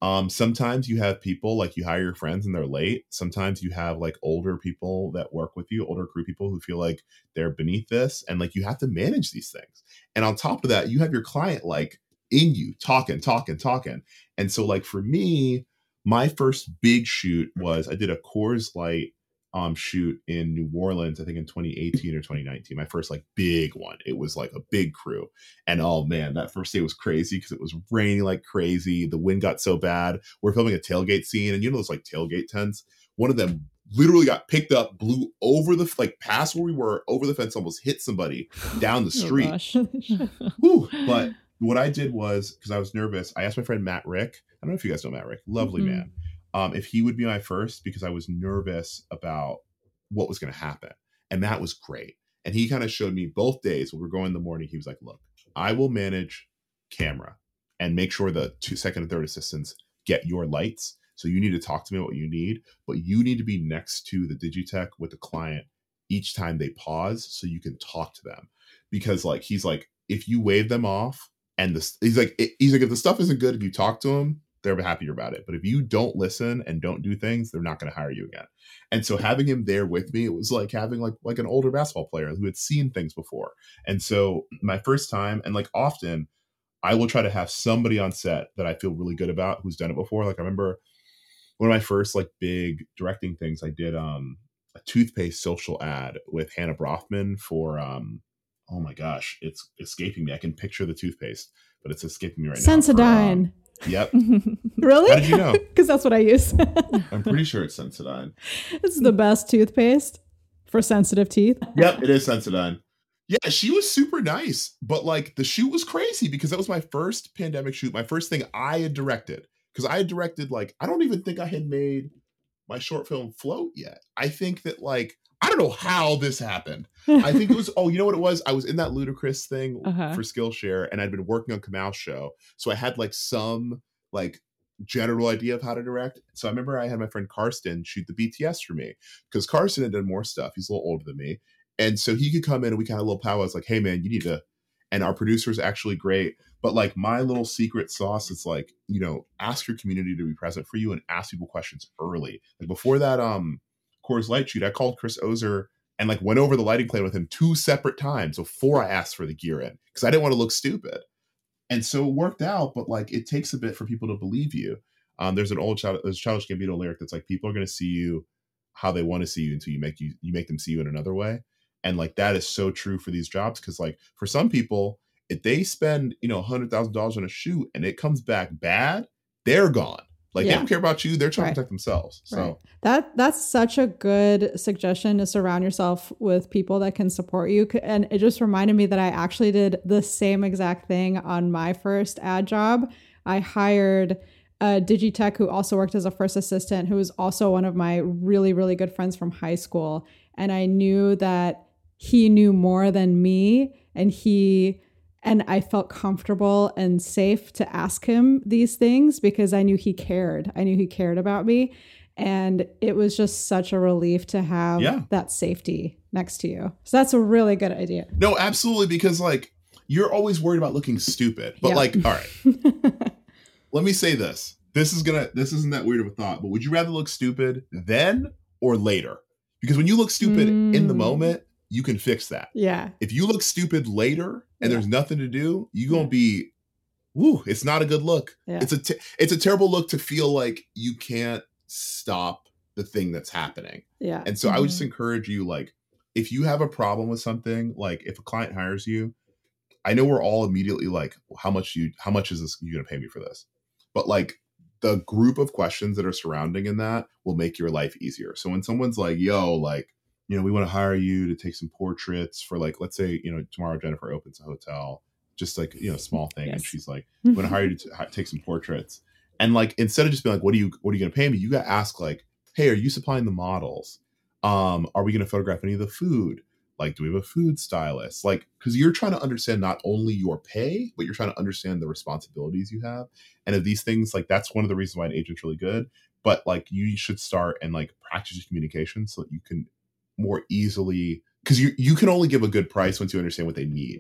Um, sometimes you have people like you hire your friends and they're late. Sometimes you have like older people that work with you, older crew people who feel like they're beneath this. And like you have to manage these things. And on top of that, you have your client like in you talking, talking, talking. And so like for me, my first big shoot was I did a Coors Light um shoot in New Orleans, I think in twenty eighteen or twenty nineteen. My first like big one. It was like a big crew. And oh man, that first day was crazy because it was raining like crazy. The wind got so bad. We're filming a tailgate scene, and you know those like tailgate tents? One of them literally got picked up, blew over the like past where we were, over the fence, almost hit somebody down the street. Oh, Whew. But what I did was, because I was nervous, I asked my friend Matt Rick. I don't know if you guys know Matt Rick, lovely Mhm. man. Um, if he would be my first, because I was nervous about what was going to happen. And that was great. And he kind of showed me both days when we were going in the morning. He was like, look, I will manage camera and make sure the two second and third assistants get your lights. So you need to talk to me about what you need, but you need to be next to the Digitech with the client each time they pause so you can talk to them. Because like, he's like, if you wave them off and this, he's like, he's like, if the stuff isn't good, if you talk to them, they're happier about it. But if you don't listen and don't do things, they're not going to hire you again. And so having him there with me, it was like having like like an older basketball player who had seen things before. And so my first time, and like often, I will try to have somebody on set that I feel really good about who's done it before. Like I remember one of my first like big directing things, I did um a toothpaste social ad with Hannah Brofman for um oh my gosh, it's escaping me. I can picture the toothpaste, but it's escaping me right now. Sensodyne. For, um, Yep. Really? How did you know? Because that's what I use. I'm pretty sure it's Sensodyne. This is the best toothpaste for sensitive teeth. Yep, it is Sensodyne. Yeah, she was super nice, but like the shoot was crazy because that was my first pandemic shoot, my first thing I had directed. Because I had directed like, I don't even think I had made my short film Float yet. I think that like, I don't know how this happened. I think it was, oh, you know what it was? I was in that Ludacris thing Uh-huh. for Skillshare, and I'd been working on Kamal's show. So I had like some like general idea of how to direct. So I remember I had my friend Karsten shoot the B T S for me because Karsten had done more stuff. He's a little older than me. And so he could come in and we kind of a little powwow. I was like, hey man, you need to, and our producer is actually great. But like my little secret sauce is like, you know, ask your community to be present for you and ask people questions early. Like before that um Coors Light shoot, I called Chris Ozer and like went over the lighting plan with him two separate times before I asked for the gear in because I didn't want to look stupid. And so it worked out, but like it takes a bit for people to believe you. Um, there's an old child, there's a Childish Gambino lyric that's like, people are going to see you how they want to see you until you make you you make them see you in another way. And like that is so true for these jobs because like for some people, if they spend you know one hundred thousand dollars on a shoot and it comes back bad, they're gone. Like Yeah. they don't care about you. They're trying Right. to protect themselves. So Right. That that's such a good suggestion to surround yourself with people that can support you. C- And it just reminded me that I actually did the same exact thing on my first ad job. I hired a Digitech who also worked as a first assistant, who was also one of my really, really good friends from high school. And I knew that he knew more than me, and he and I felt comfortable and safe to ask him these things because I knew he cared. I knew he cared about me. And it was just such a relief to have Yeah. that safety next to you. So that's a really good idea. no, absolutely, because like you're always worried about looking stupid. But Yeah. like, all right, let me say this. This is gonna this isn't that weird of a thought, but would you rather look stupid then or later? Because when you look stupid in the Mm. moment, you can fix that. Yeah. If you look stupid later and Yeah. there's nothing to do, you gonna be, woo, it's not a good look. Yeah. It's a te- it's a terrible look to feel like you can't stop the thing that's happening. Yeah. And so I would just Mhm. encourage you, like, if you have a problem with something, like if a client hires you, I know we're all immediately like, well, how much you how much is this you gonna pay me for this? But like the group of questions that are surrounding in that will make your life easier. So when someone's like, yo, like, you know, we want to hire you to take some portraits for like, let's say, you know, tomorrow Jennifer opens a hotel, just like, you know, small thing. And Yes. she's like, we want to hire you to t- take some portraits. And like, instead of just being like, what are you, what are you going to pay me? You got to ask like, hey, are you supplying the models? Um, are we going to photograph any of the food? Like, do we have a food stylist? Like, because you're trying to understand not only your pay, but you're trying to understand the responsibilities you have. And of these things, like, that's one of the reasons why an agent's really good. But like, you should start and like practice your communication so that you can more easily, because you you can only give a good price once you understand what they need.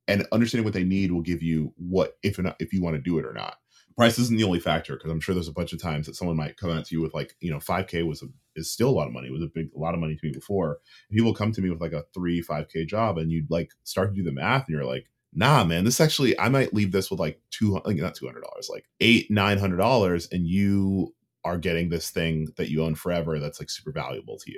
and understanding what they need will give you what, if not, if you want to do it or not. Price isn't the only factor, because I'm sure there's a bunch of times that someone might come out to you with like, you know, five K was a, is still a lot of money. It was a big, a lot of money to me before. People come to me with like a three, five K job, and you'd like start to do the math, and you're like, nah, man, this actually, I might leave this with like two, like not two hundred dollars, like eight, nine hundred dollars, and you are getting this thing that you own forever that's like super valuable to you.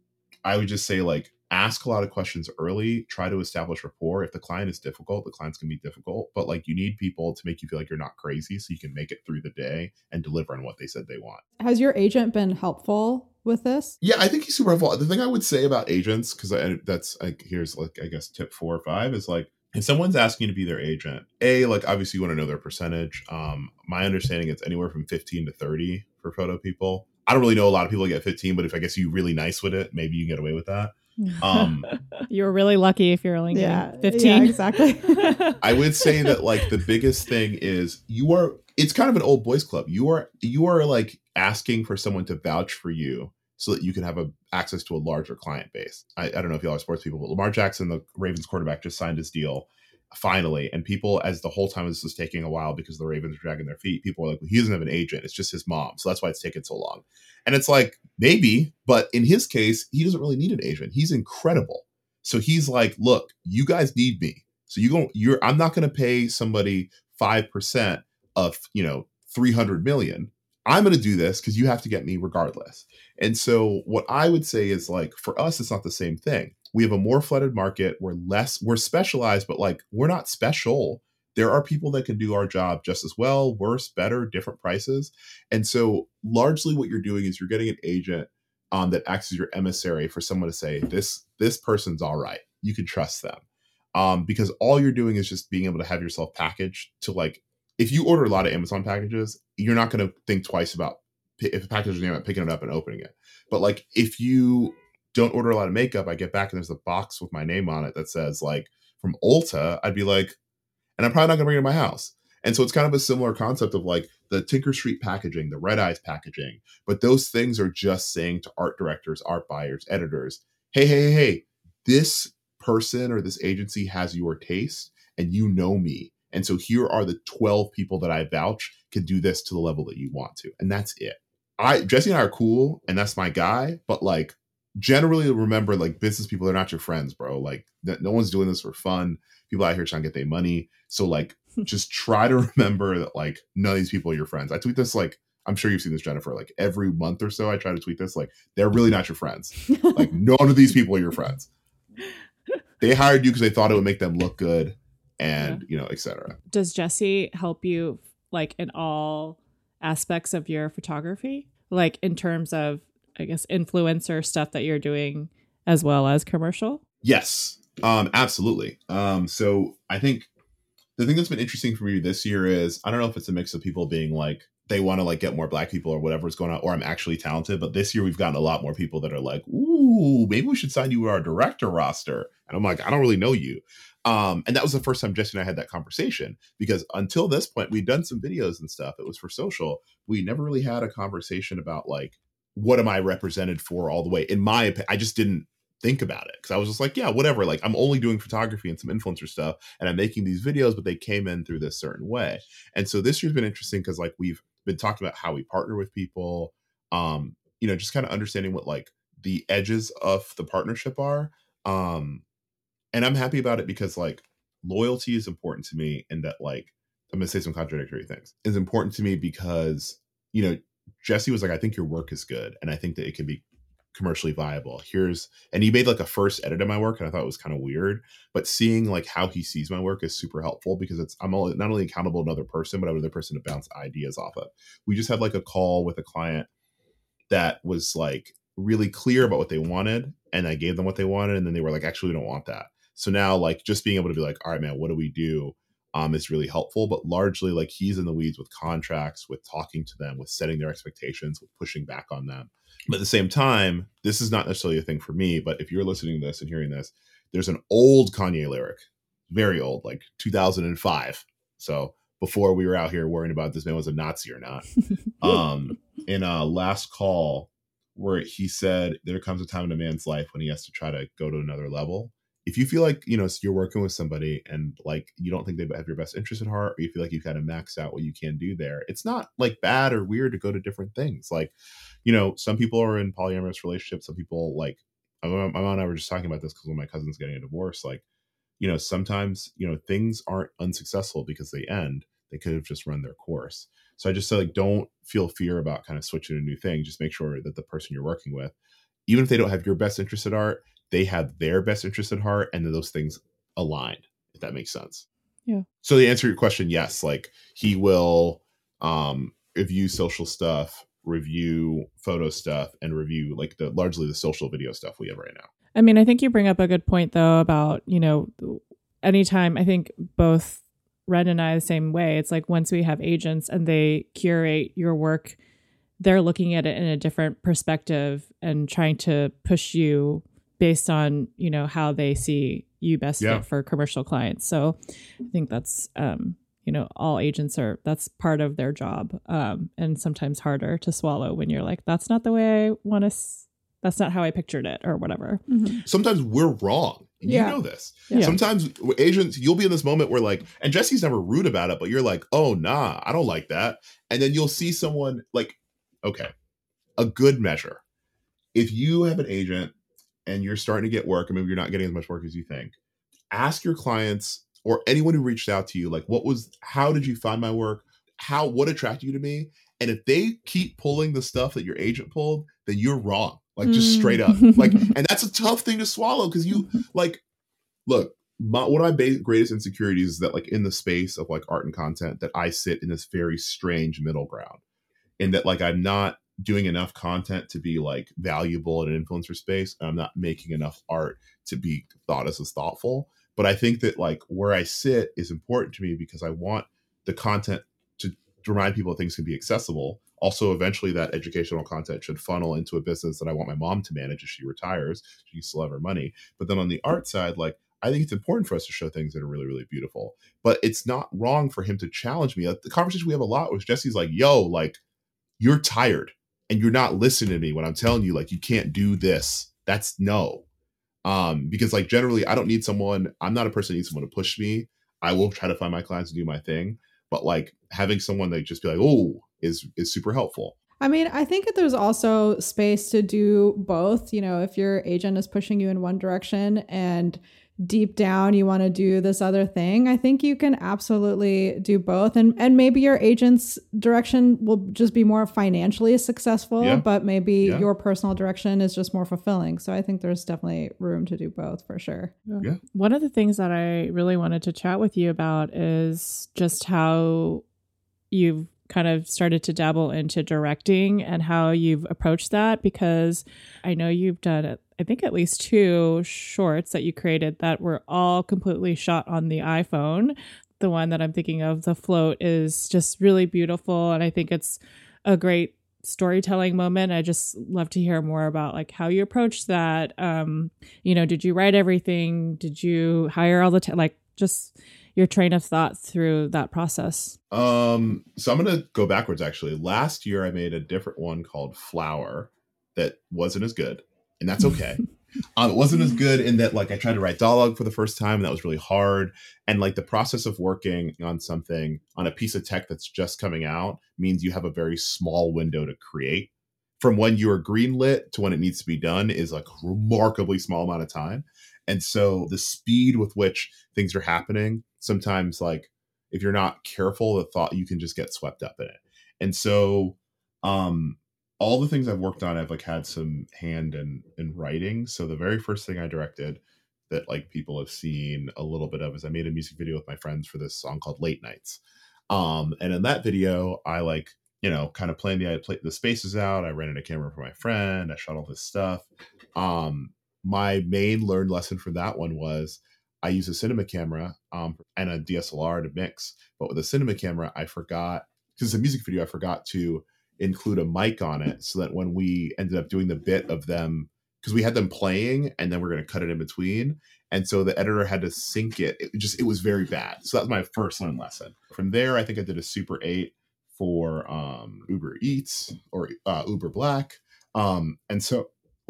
I would just say like, ask a lot of questions early, try to establish rapport. If the client is difficult, the client's can be difficult, but like you need people to make you feel like you're not crazy so you can make it through the day and deliver on what they said they want. Has your agent been helpful with this? Yeah, I think he's super helpful. The thing I would say about agents, because that's like, here's like, I guess tip four or five is like, if someone's asking you to be their agent, A, like obviously you want to know their percentage. Um, my understanding it's anywhere from fifteen to thirty for photo people. I don't really know a lot of people get fifteen, but if I guess you're really nice with it, maybe you can get away with that. Um, you're really lucky if you're only yeah, getting fifteen. Yeah, exactly. I would say that like the biggest thing is you are, it's kind of an old boys club. You are, you are like asking for someone to vouch for you so that you can have a, access to a larger client base. I, I don't know if y'all are sports people, but Lamar Jackson, the Ravens quarterback, just signed his deal finally. And people, as the whole time this was taking a while because the Ravens are dragging their feet, people are like, well, he doesn't have an agent. It's just his mom. So that's why it's taken so long. And it's like, maybe, but in his case, he doesn't really need an agent. He's incredible. So he's like, look, you guys need me. So you go, you're, I'm not going to pay somebody five percent of, you know, three hundred million. I'm going to do this because you have to get me regardless. And so what I would say is like, for us, it's not the same thing. We have a more flooded market. We're less, we're specialized, but like, we're not special. There are people that can do our job just as well, worse, better, different prices. And so largely what you're doing is you're getting an agent um, that acts as your emissary for someone to say, this, this person's all right. You can trust them. Um, because all you're doing is just being able to have yourself packaged to like, if you order a lot of Amazon packages, you're not going to think twice about if a package is name it, picking it up and opening it. But like, if you don't order a lot of makeup, I get back and there's a box with my name on it that says like from Ulta, I'd be like, and I'm probably not gonna bring it to my house. And so it's kind of a similar concept of like the Tinker Street packaging, the Red Eyes packaging. But those things are just saying to art directors, art buyers, editors, hey, hey, hey, hey, this person or this agency has your taste and you know me. And so here are the twelve people that I vouch can do this to the level that you want to. And that's it. I Jesse and I are cool and that's my guy. But like generally remember like business people are not your friends, bro. Like no one's doing this for fun. People out here trying to get their money. So like just try to remember that like none of these people are your friends. I tweet this like, I'm sure you've seen this, Jennifer, like every month or so I try to tweet this like they're really not your friends. Like none of these people are your friends. They hired you because they thought it would make them look good. And, yeah. you know, et cetera. Does Jesse help you like in all aspects of your photography? Like in terms of, I guess, influencer stuff that you're doing as well as commercial? Yes, um, absolutely. Um, so I think the thing that's been interesting for me this year is, I don't know if it's a mix of people being like, they want to like get more Black people or whatever's going on, or I'm actually talented. But this year we've gotten a lot more people that are like, ooh, maybe we should sign you to our director roster. And I'm like, I don't really know you. Um, and that was the first time Jesse and I had that conversation, because until this point, we'd done some videos and stuff. It was for social. We never really had a conversation about like, what am I represented for all the way? In my opinion, I just didn't think about it because I was just like, yeah, whatever. Like I'm only doing photography and some influencer stuff and I'm making these videos, but they came in through this certain way. And so this year's been interesting because like we've been talking about how we partner with people, um, you know, just kind of understanding what like the edges of the partnership are. Um, And I'm happy about it because like loyalty is important to me, and that like, I'm going to say some contradictory things. It's important to me because, you know, Jesse was like, I think your work is good. And I think that it can be commercially viable. Here's, and he made like a first edit of my work. And I thought it was kind of weird, but seeing like how he sees my work is super helpful because it's, I'm not only accountable to another person, but I'm another person to bounce ideas off of. We just had like a call with a client that was like really clear about what they wanted. And I gave them what they wanted. And then they were like, actually, we don't want that. So now like just being able to be like, all right, man, what do we do? Um, is really helpful, but largely like he's in the weeds with contracts, with talking to them, with setting their expectations, with pushing back on them. But at the same time, this is not necessarily a thing for me, but if you're listening to this and hearing this, there's an old Kanye lyric, very old, like two thousand five. So before we were out here worrying about if this man was a Nazi or not. um, in a Last Call, where he said, there comes a time in a man's life when he has to try to go to another level. if you feel like, you know, you're working with somebody and like you don't think they have your best interest at heart, or you feel like you kind of maxed out what you can do there, it's not like bad or weird to go to different things. Like, you know, some people are in polyamorous relationships. Some people, like, my mom and I were just talking about this because when my cousin's getting a divorce, like, you know, sometimes, you know, things aren't unsuccessful because they end. They could have just run their course. So I just say, like, don't feel fear about kind of switching to a new thing. Just make sure that the person you're working with, even if they don't have your best interest at heart, they have their best interest at heart, and then those things align, if that makes sense. Yeah. So to answer your question, yes, like he will um, review social stuff, review photo stuff, and review like the largely the social video stuff we have right now. I mean, I think you bring up a good point, though, about, you know, anytime, I think both Ren and I the same way. It's like once we have agents and they curate your work, they're looking at it in a different perspective and trying to push you based on, you know, how they see you best Yeah. fit for commercial clients. So I think that's, um, you know, all agents are, that's part of their job. Um, and sometimes harder to swallow when you're like, that's not the way I want to, s- that's not how I pictured it or whatever. Mm-hmm. Sometimes we're wrong. You Yeah. know this. Yeah. Sometimes agents, you'll be in this moment where like, and Jesse's never rude about it, but you're like, oh, nah, I don't like that. And then you'll see someone like, okay, a good measure. If you have an agent and you're starting to get work, and maybe you're not getting as much work as you think, ask your clients or anyone who reached out to you, like, what was, how did you find my work? How, what attracted you to me? And if they keep pulling the stuff that your agent pulled, then you're wrong. Like, just straight up. Like, and that's a tough thing to swallow because you, like, look, my, one of my ba- greatest insecurities is that, like, in the space of, like, art and content, that I sit in this very strange middle ground. And that, like, I'm not doing enough content to be, like, valuable in an influencer space. And I'm not making enough art to be thought as as thoughtful. But I think that, like, where I sit is important to me because I want the content to, to remind people that things can be accessible. Also, eventually that educational content should funnel into a business that I want my mom to manage as she retires. She can still have her money. But then on the art side, like, I think it's important for us to show things that are really, really beautiful. But it's not wrong for him to challenge me. Like, the conversation we have a lot was Jesse's like, yo, like, you're tired and you're not listening to me when I'm telling you, like, you can't do this. That's no. Um, because, like, generally I don't need someone, I'm not a person who needs someone to push me. I will try to find my clients and do my thing. But, like, having someone that just be like, oh, is is super helpful. I mean, I think that there's also space to do both. You know, if your agent is pushing you in one direction and deep down you want to do this other thing, I think you can absolutely do both. And and maybe your agent's direction will just be more financially successful, Yeah. but maybe Yeah. your personal direction is just more fulfilling. So I think there's definitely room to do both for sure. Yeah. One of the things that I really wanted to chat with you about is just how you've kind of started to dabble into directing and how you've approached that, because I know you've done, I think, at least two shorts that you created that were all completely shot on the iPhone. The one that I'm thinking of, The Float, is just really beautiful. And I think it's a great storytelling moment. I just love to hear more about like how you approached that. Um, you know, did you write everything? Did you hire all the, t- like just your train of thought through that process? Um, so I'm going to go backwards, actually. Last year, I made a different one called Flower that wasn't as good, and that's okay. um, it wasn't as good in that, like, I tried to write dialogue for the first time, and that was really hard. And, like, the process of working on something, on a piece of tech that's just coming out, means you have a very small window to create. From when you are greenlit to when it needs to be done is, like, a remarkably small amount of time. And so the speed with which things are happening, sometimes, like, if you're not careful, the thought you can just get swept up in it. And so um, all the things I've worked on, I've, like, had some hand in, in writing. So the very first thing I directed that, like, people have seen a little bit of is I made a music video with my friends for this song called Late Nights. Um, and in that video, I, like, you know, kind of planned the, I played the spaces out. I rented a camera for my friend. I shot all this stuff. Um, my main learned lesson for that one was I use a cinema camera um, and a D S L R to mix. But with a cinema camera, I forgot, because it's a music video, I forgot to include a mic on it so that when we ended up doing the bit of them, because we had them playing and then we're going to cut it in between. And so the editor had to sync it. It just, it was very bad. So that was my first learned lesson. From there, I think I did a Super eight for um, Uber Eats or uh, Uber Black. Um, and so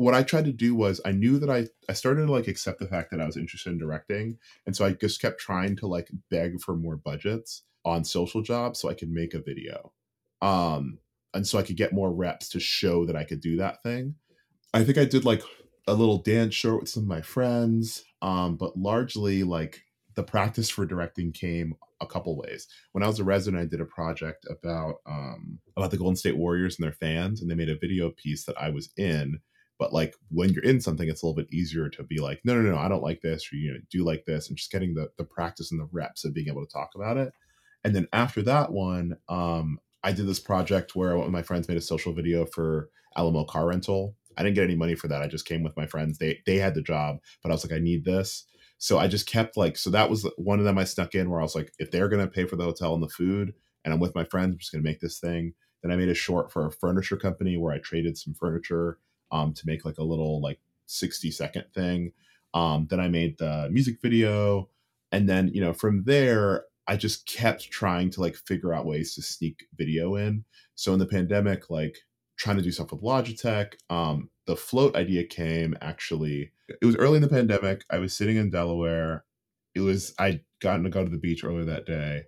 what I tried to do was I knew that I, I started to like accept the fact that I was interested in directing. And so I just kept trying to like beg for more budgets on social jobs so I could make a video. Um, and so I could get more reps to show that I could do that thing. I think I did like a little dance short with some of my friends, um, but largely like the practice for directing came a couple ways. When I was a resident, I did a project about um, about the Golden State Warriors and their fans, and they made a video piece that I was in. But like when you're in something, it's a little bit easier to be like, no, no, no, I don't like this, or you know, do like this, and just getting the the practice and the reps of being able to talk about it. And then after that one, um, I did this project where one of my friends made a social video for Alamo Car Rental. I didn't get any money for that. I just came with my friends. They they had the job, but I was like, I need this. So I just kept like, so that was one of them I snuck in where I was like, if they're going to pay for the hotel and the food and I'm with my friends, I'm just going to make this thing. Then I made a short for a furniture company where I traded some furniture um, to make like a little like sixty second thing. Um, then I made the music video. And then, you know, from there, I just kept trying to like figure out ways to sneak video in. So in the pandemic, like trying to do stuff with Logitech, um, the float idea came actually, it was early in the pandemic. I was sitting in Delaware. It was, I'd gotten to go to the beach earlier that day.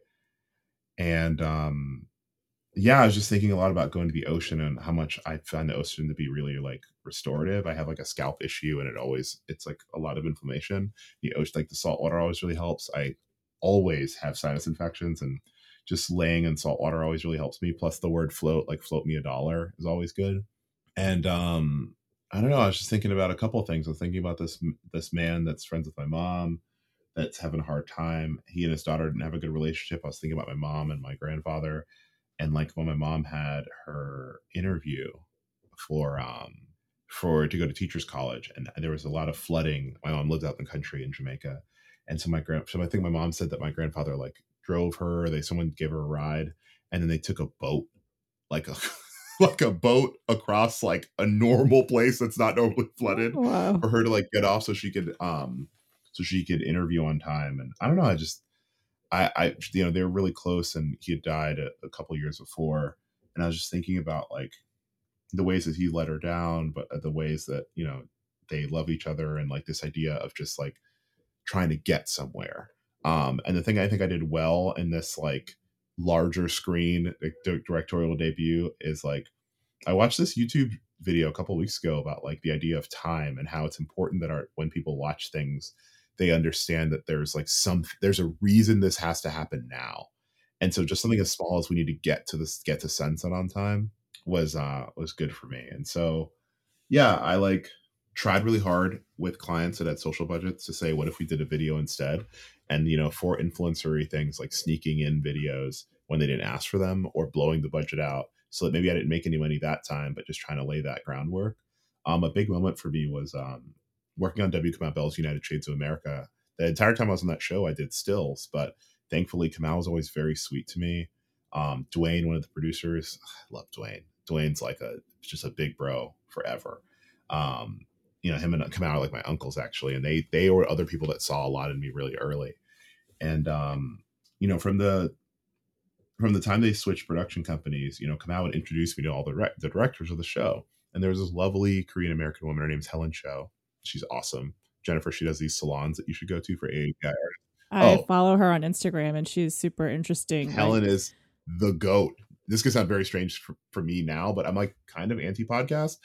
And um, yeah, I was just thinking a lot about going to the ocean and how much I find the ocean to be really like restorative. I have like a scalp issue and it always, it's like a lot of inflammation. The ocean, like the salt water always really helps. I always have sinus infections and just laying in salt water always really helps me. Plus the word float, like float me a dollar is always good. And um, I don't know, I was just thinking about a couple of things. I was thinking about this, this man that's friends with my mom that's having a hard time. He and his daughter didn't have a good relationship. I was thinking about my mom and my grandfather. And like when my mom had her interview for, um, for to go to teachers college and there was a lot of flooding. My mom lived out in the country in Jamaica. And so my grand, so I think my mom said that my grandfather like drove her, they, someone gave her a ride and then they took a boat, like a, like a boat across like a normal place that's not normally flooded Wow. for her to like get off so she could, um, so she could interview on time. And I don't know, I just, I, I, you know, they were really close and he had died a, a couple years before. And I was just thinking about like the ways that he let her down, but the ways that, you know, they love each other and like this idea of just like trying to get somewhere. Um, and the thing I think I did well in this like larger screen like, directorial debut is like, I watched this YouTube video a couple of weeks ago about like the idea of time and how it's important that our, when people watch things, they understand that there's like some, there's a reason this has to happen now. And so just something as small as we need to get to this, get to Sunset on time was, uh, was good for me. And so, yeah, I like tried really hard with clients that had social budgets to say, what if we did a video instead? And, you know, for influencer-y things like sneaking in videos when they didn't ask for them or blowing the budget out so that maybe I didn't make any money that time, but just trying to lay that groundwork. Um, a big moment for me was, um, working on W. Kamau Bell's United Shades of America. The entire time I was on that show, I did stills, but thankfully Kamau was always very sweet to me. Um, Dwayne, one of the producers, I love Dwayne. Dwayne's like a, just a big bro forever. Um, you know, him and Kamau are like my uncles actually. And they, they were other people that saw a lot in me really early. And, um, you know, from the, from the time they switched production companies, you know, Kamau would introduce me to all the, re- the directors of the show. And there was this lovely Korean-American woman, her name's Helen Cho. She's awesome. Jennifer, she does these salons that you should go to for A A P I artists. I oh, follow her on Instagram and she's super interesting. Helen like, is the GOAT. This could sound very strange for, for me now, but I'm like kind of anti-podcast.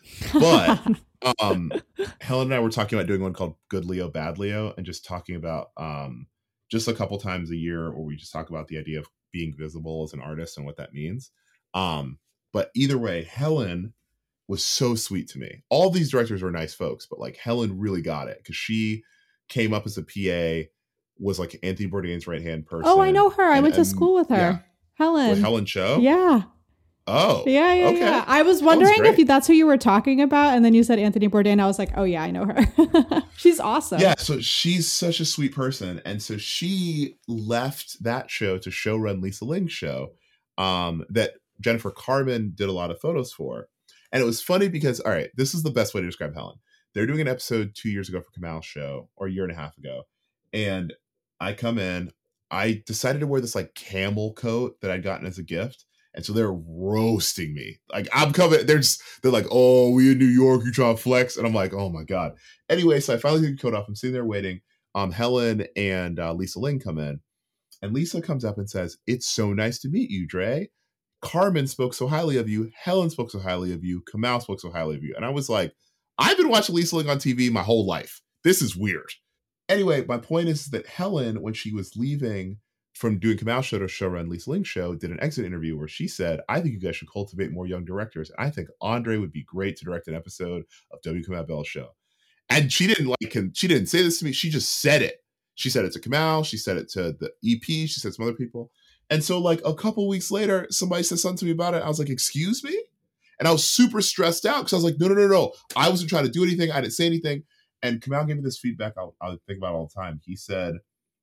But um, Helen and I were talking about doing one called Good Leo, Bad Leo, and just talking about um, just a couple times a year where we just talk about the idea of being visible as an artist and what that means. Um, but either way, Helen was so sweet to me. All these directors were nice folks, but like Helen really got it because she came up as a P A, was like Anthony Bourdain's right hand person. Oh, I know her. I and, went to and, school with her. Yeah. Helen. With Helen Cho? Yeah. Oh. Yeah, yeah, okay. yeah. I was wondering if you, that's who you were talking about, and then you said Anthony Bourdain. I was like, oh yeah, I know her. She's awesome. Yeah, so she's such a sweet person, and so she left that show to showrun Lisa Ling's show um, that Jennifer Carmen did a lot of photos for. And it was funny because, all right, this is the best way to describe Helen. They're doing an episode two years ago for Kamau's show, or a year and a half ago, and I come in. I decided to wear this like camel coat that I'd gotten as a gift. And so they're roasting me. Like I'm coming, they're just, they're like, oh, we in New York, you trying to flex? And I'm like, oh my God. Anyway, so I finally get the coat off. I'm sitting there waiting. Um, Helen and uh, Lisa Ling come in. And Lisa comes up and says, it's so nice to meet you, Dre. Carmen spoke so highly of you. Helen spoke so highly of you. Kamal spoke so highly of you. And I was like, I've been watching Lisa Ling on T V my whole life. This is weird. Anyway, my point is that Helen, when she was leaving from doing Kamal's show to showrun Lisa Ling's show, did an exit interview where she said, I think you guys should cultivate more young directors. I think Andre would be great to direct an episode of W. Kamau Bell's show. And she didn't like him. She didn't say this to me. She just said it. She said it to Kamal. She said it to the E P. She said some other people. And so like a couple weeks later, somebody said something to me about it. I was like, excuse me? And I was super stressed out because I was like, no, no, no, no. I wasn't trying to do anything. I didn't say anything. And Kamal gave me this feedback I'll, I'll think about all the time. He said,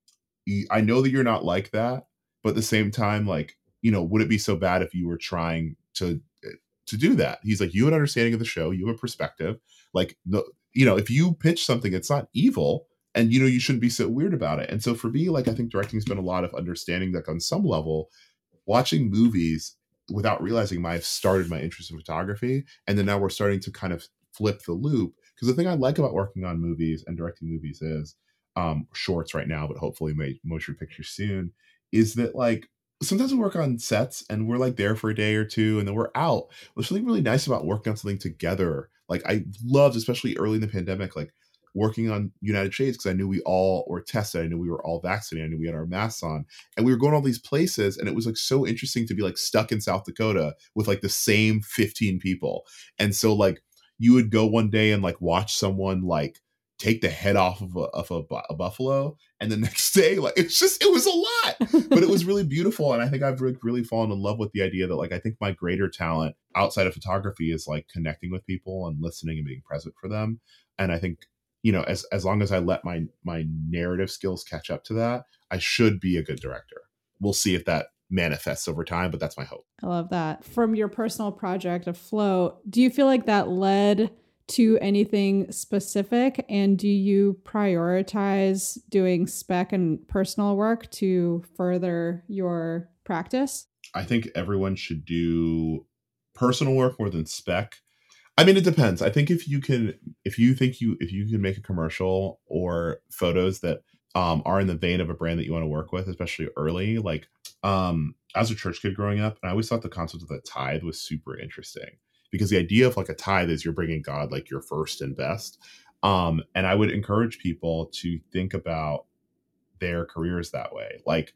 I know that you're not like that, but at the same time, like, you know, would it be so bad if you were trying to to do that? He's like, you have an understanding of the show. You have a perspective. Like, no, you know, if you pitch something, it's not evil. And, you know, you shouldn't be so weird about it. And so for me, like, I think directing has been a lot of understanding that on some level, watching movies without realizing I've started my interest in photography. And then now we're starting to kind of flip the loop. Because the thing I like about working on movies and directing movies is um, shorts right now, but hopefully motion pictures soon, is that like sometimes we work on sets and we're like there for a day or two and then we're out. There's something really nice about working on something together. Like I loved, especially early in the pandemic, like working on United Shades because I knew we all were tested. I knew we were all vaccinated. I knew we had our masks on. And we were going to all these places. And it was like so interesting to be like stuck in South Dakota with like the same fifteen people. And so like you would go one day and like watch someone like take the head off of a, of a, a buffalo. And the next day, like it's just, it was a lot, but it was really beautiful. And I think I've really, really fallen in love with the idea that like, I think my greater talent outside of photography is like connecting with people and listening and being present for them. And I think, you know, as as long as I let my my narrative skills catch up to that, I should be a good director. We'll see if that manifests over time, but that's my hope. I love that. From your personal project of Float, do you feel like that led to anything specific? And do you prioritize doing spec and personal work to further your practice? I think everyone should do personal work more than spec. I mean, it depends. I think if you can, if you think you, if you can make a commercial or photos that um, are in the vein of a brand that you want to work with, especially early, like um, I was a church kid growing up, and I always thought the concept of the tithe was super interesting because the idea of like a tithe is you're bringing God like your first and best. Um, and I would encourage people to think about their careers that way. Like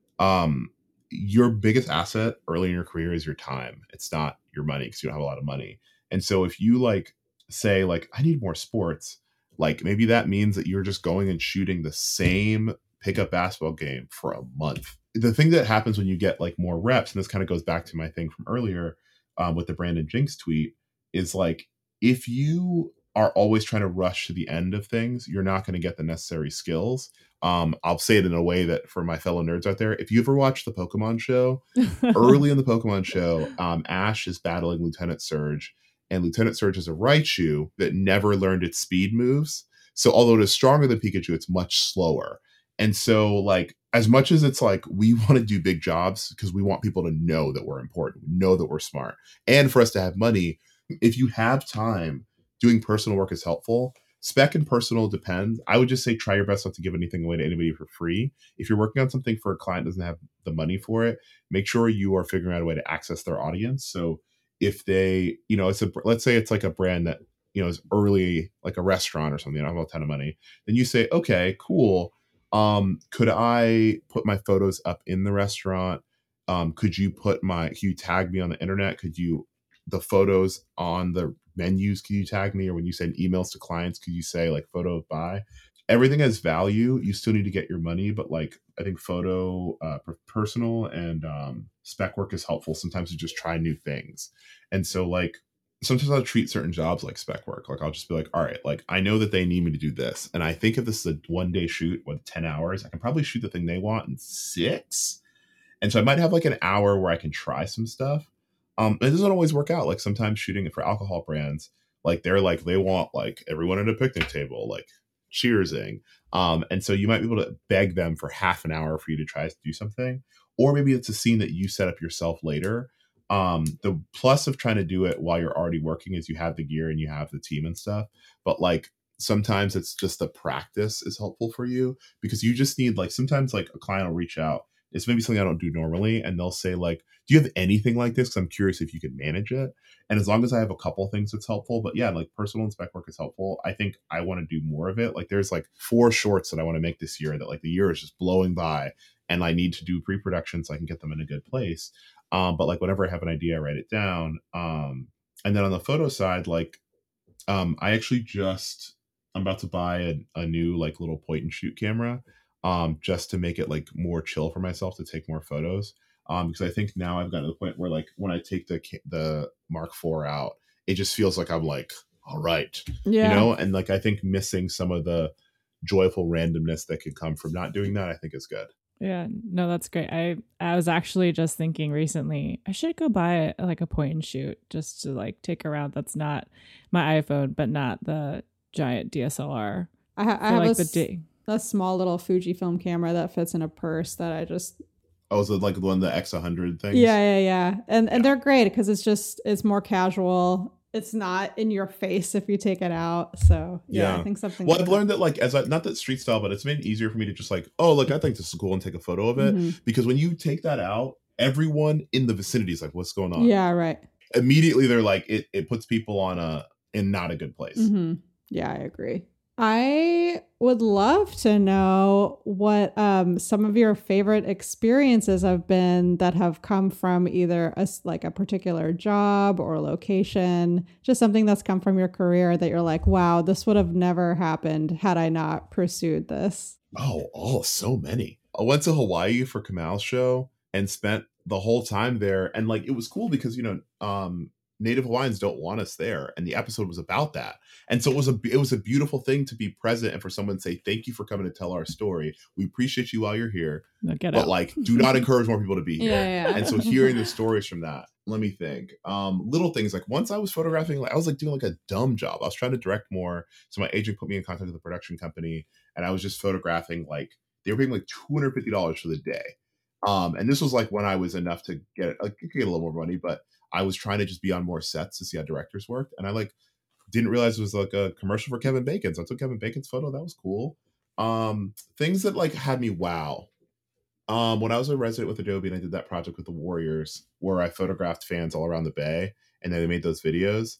um, your biggest asset early in your career is your time. It's not your money because you don't have a lot of money. And so if you like say like, I need more sports, like maybe that means that you're just going and shooting the same pickup basketball game for a month. The thing that happens when you get like more reps, and this kind of goes back to my thing from earlier um, with the Brandon Jinx tweet, is like, if you are always trying to rush to the end of things, you're not going to get the necessary skills. Um, I'll say it in a way that for my fellow nerds out there, if you ever watched the Pokemon show, early in the Pokemon show, um, Ash is battling Lieutenant Surge. And Lieutenant Surge is a Raichu that never learned its speed moves. So although it is stronger than Pikachu, it's much slower. And so like, as much as it's like, we want to do big jobs because we want people to know that we're important, know that we're smart, and for us to have money, if you have time, doing personal work is helpful. Spec and personal depends. I would just say, try your best not to give anything away to anybody for free. If you're working on something for a client that doesn't have the money for it, make sure you are figuring out a way to access their audience. So if they, you know, it's a, let's say it's like a brand that, you know, is early, like a restaurant or something, I don't have a ton of money. Then you say, okay, cool. Um, could I put my photos up in the restaurant? Um, could you put my, could you tag me on the internet? Could you, the photos on the menus, could you tag me? Or when you send emails to clients, could you say like photo of buy? Everything has value. You still need to get your money, but like, I think photo, uh, personal and um, spec work is helpful sometimes to just try new things. And so like, sometimes I'll treat certain jobs like spec work. Like I'll just be like, all right, like I know that they need me to do this. And I think if this is a one day shoot with ten hours, I can probably shoot the thing they want in six. And so I might have like an hour where I can try some stuff. Um, it doesn't always work out. Like sometimes shooting it for alcohol brands, like they're like, they want like everyone at a picnic table, like cheersing. Um, and so you might be able to beg them for half an hour for you to try to do something. Or maybe it's a scene that you set up yourself later. Um, the plus of trying to do it while you're already working is you have the gear and you have the team and stuff. But like sometimes it's just the practice is helpful for you because you just need like sometimes like a client will reach out. It's maybe something I don't do normally, and they'll say like, "Do you have anything like this?" Because I'm curious if you could manage it. And as long as I have a couple things, it's helpful. But yeah, like personal and spec work is helpful. I think I want to do more of it. Like there's like four shorts that I want to make this year that like the year is just blowing by, and I need to do pre-production so I can get them in a good place. Um, but like whenever I have an idea, I write it down. Um, and then on the photo side, like um, I actually just I'm about to buy a, a new like little point and shoot camera. Um, just to make it like more chill for myself to take more photos. Um, because I think now I've gotten to the point where like when I take the the Mark four out, it just feels like I'm like, all right, Yeah. you know, and like I think missing some of the joyful randomness that could come from not doing that, I think is good. Yeah, no, that's great. I I was actually just thinking recently I should go buy a, like a point and shoot just to like take around. That's not my iPhone, but not the giant D S L R. I, ha- I For, have like a, the s- day. a small little Fujifilm camera that fits in a purse that I just Oh, is it like one of the X one hundred things? yeah yeah yeah and and Yeah. they're great because it's just it's more casual. It's not in your face if you take it out. So yeah, Yeah. I think something. Well, like I've learned that like as I not that street style, but it's made it easier for me to just like, oh, look, I think this is cool and take a photo of it. Mhm. Because when you take that out, everyone in the vicinity is like, what's going on? Yeah, right. Immediately they're like, it, it puts people on a in not a good place. hmm Yeah, I agree. I would love to know what um, some of your favorite experiences have been that have come from either a, s- like a particular job or location, just something that's come from your career that you're like, wow, this would have never happened had I not pursued this. Oh, oh, so many. I went to Hawaii for Kamal's show and spent the whole time there. And like, it was cool because, you know, um, Native Hawaiians don't want us there. And the episode was about that. And so it was a, it was a beautiful thing to be present and for someone to say, thank you for coming to tell our story. We appreciate you while you're here, No, get but out. like, do not encourage more people to be here. yeah. And so hearing the stories from that, let me think. Um, little things like once I was photographing, like I was like doing like a dumb job. I was trying to direct more. So my agent put me in contact with the production company and I was just photographing like they were paying like two hundred fifty dollars for the day. Um, and this was like when I was enough to get like get a little more money, but I was trying to just be on more sets to see how directors worked. And I like didn't realize it was like a commercial for Kevin Bacon. So I took Kevin Bacon's photo. That was cool. Um, things that like had me wow. Um, when I was a resident with Adobe and I did that project with the Warriors, where I photographed fans all around the Bay, and then they made those videos,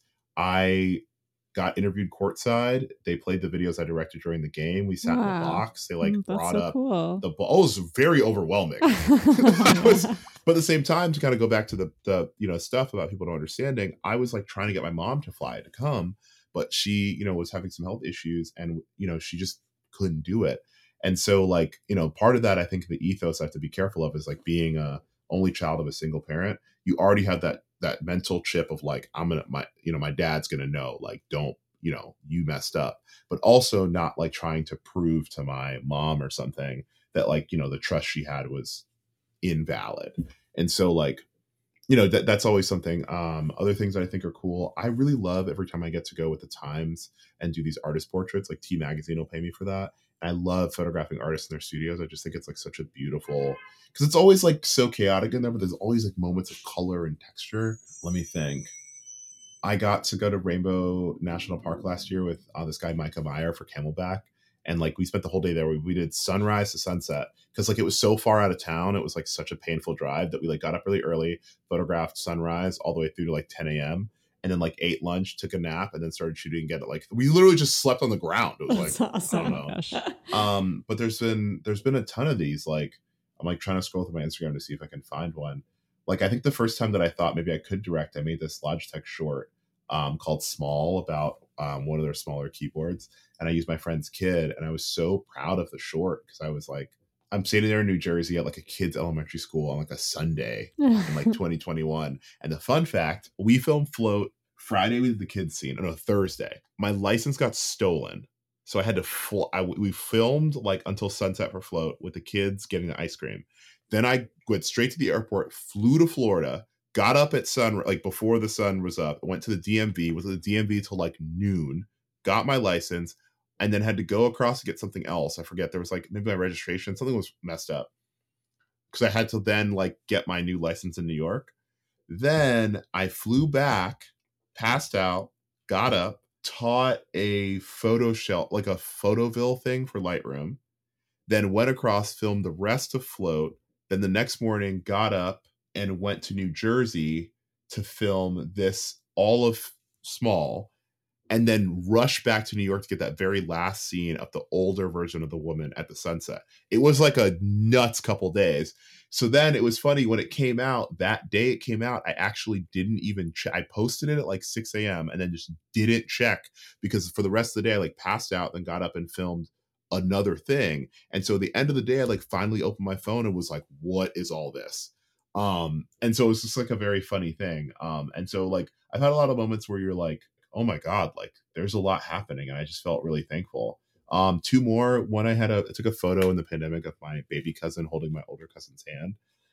I got interviewed courtside. They played the videos I directed during the game. We sat in Wow. the box. They like Mm, that's brought so up cool. the ball. Oh, it was very overwhelming. I was, but at the same time, to kind of go back to the the you know stuff about people not understanding, I was like trying to get my mom to fly to come, but she you know was having some health issues, and you know she just couldn't do it. And so like you know part of that I think the ethos I have to be careful of is like being a only child of a single parent. You already have that that mental chip of like I'm gonna my you know my dad's gonna know like don't you know you messed up, but also not like trying to prove to my mom or something that like you know the trust she had was invalid. And so like you know that that's always something. Um other things that I think are cool, I really love every time I get to go with the Times and do these artist portraits. Like T Magazine will pay me for that, and I love photographing artists in their studios. I just think it's like such a beautiful, because it's always like so chaotic in there, but there's always like moments of color and texture. Let me think. I got to go to Rainbow National Park last year with uh, this guy Micah Meyer for Camelback, and like we spent the whole day there. We, we did sunrise to sunset because like it was so far out of town. It was like such a painful drive that we like got up really early, photographed sunrise all the way through to like ten a.m. and then like ate lunch, took a nap, and then started shooting again. At, like we literally just slept on the ground. It was That's like awesome. I don't know. Gosh. Um, but there's been there's been a ton of these. Like I'm like trying to scroll through my Instagram to see if I can find one. Like I think the first time that I thought maybe I could direct, I made this Logitech short um, called Small about um, one of their smaller keyboards, and I used my friend's kid, and I was so proud of the short because I was like, I'm sitting there in New Jersey at like a kid's elementary school on like a Sunday in like twenty twenty-one. And the fun fact, we filmed Float Friday. We did the kids scene. No, Thursday. My license got stolen. So I had to, fl- I, we filmed like until sunset for Float with the kids getting the ice cream. Then I went straight to the airport, flew to Florida, got up at sun, like before the sun was up, went to the D M V, was at the D M V till like noon, got my license, and then had to go across to get something else. I forget. There was like maybe my registration, something was messed up. Because I had to then like get my new license in New York. Then I flew back, passed out, got up, taught a photo shell, like a Photoville thing for Lightroom, then went across, filmed the rest of Float. Then the next morning got up and went to New Jersey to film this all of Small, and then rushed back to New York to get that very last scene of the older version of the woman at the sunset. It was like a nuts couple days. So then it was funny when it came out, that day it came out, I actually didn't even check. I posted it at like six a.m. and then just didn't check, because for the rest of the day, I like passed out and got up and filmed another thing. And so at the end of the day, I like finally opened my phone and was like, what is all this? Um, and so it was just like a very funny thing. Um, and so like, I've had a lot of moments where you're like, oh my God, like there's a lot happening. And I just felt really thankful. Um, two more. One, I had a, I took a photo in the pandemic of my baby cousin holding my older cousin's hand.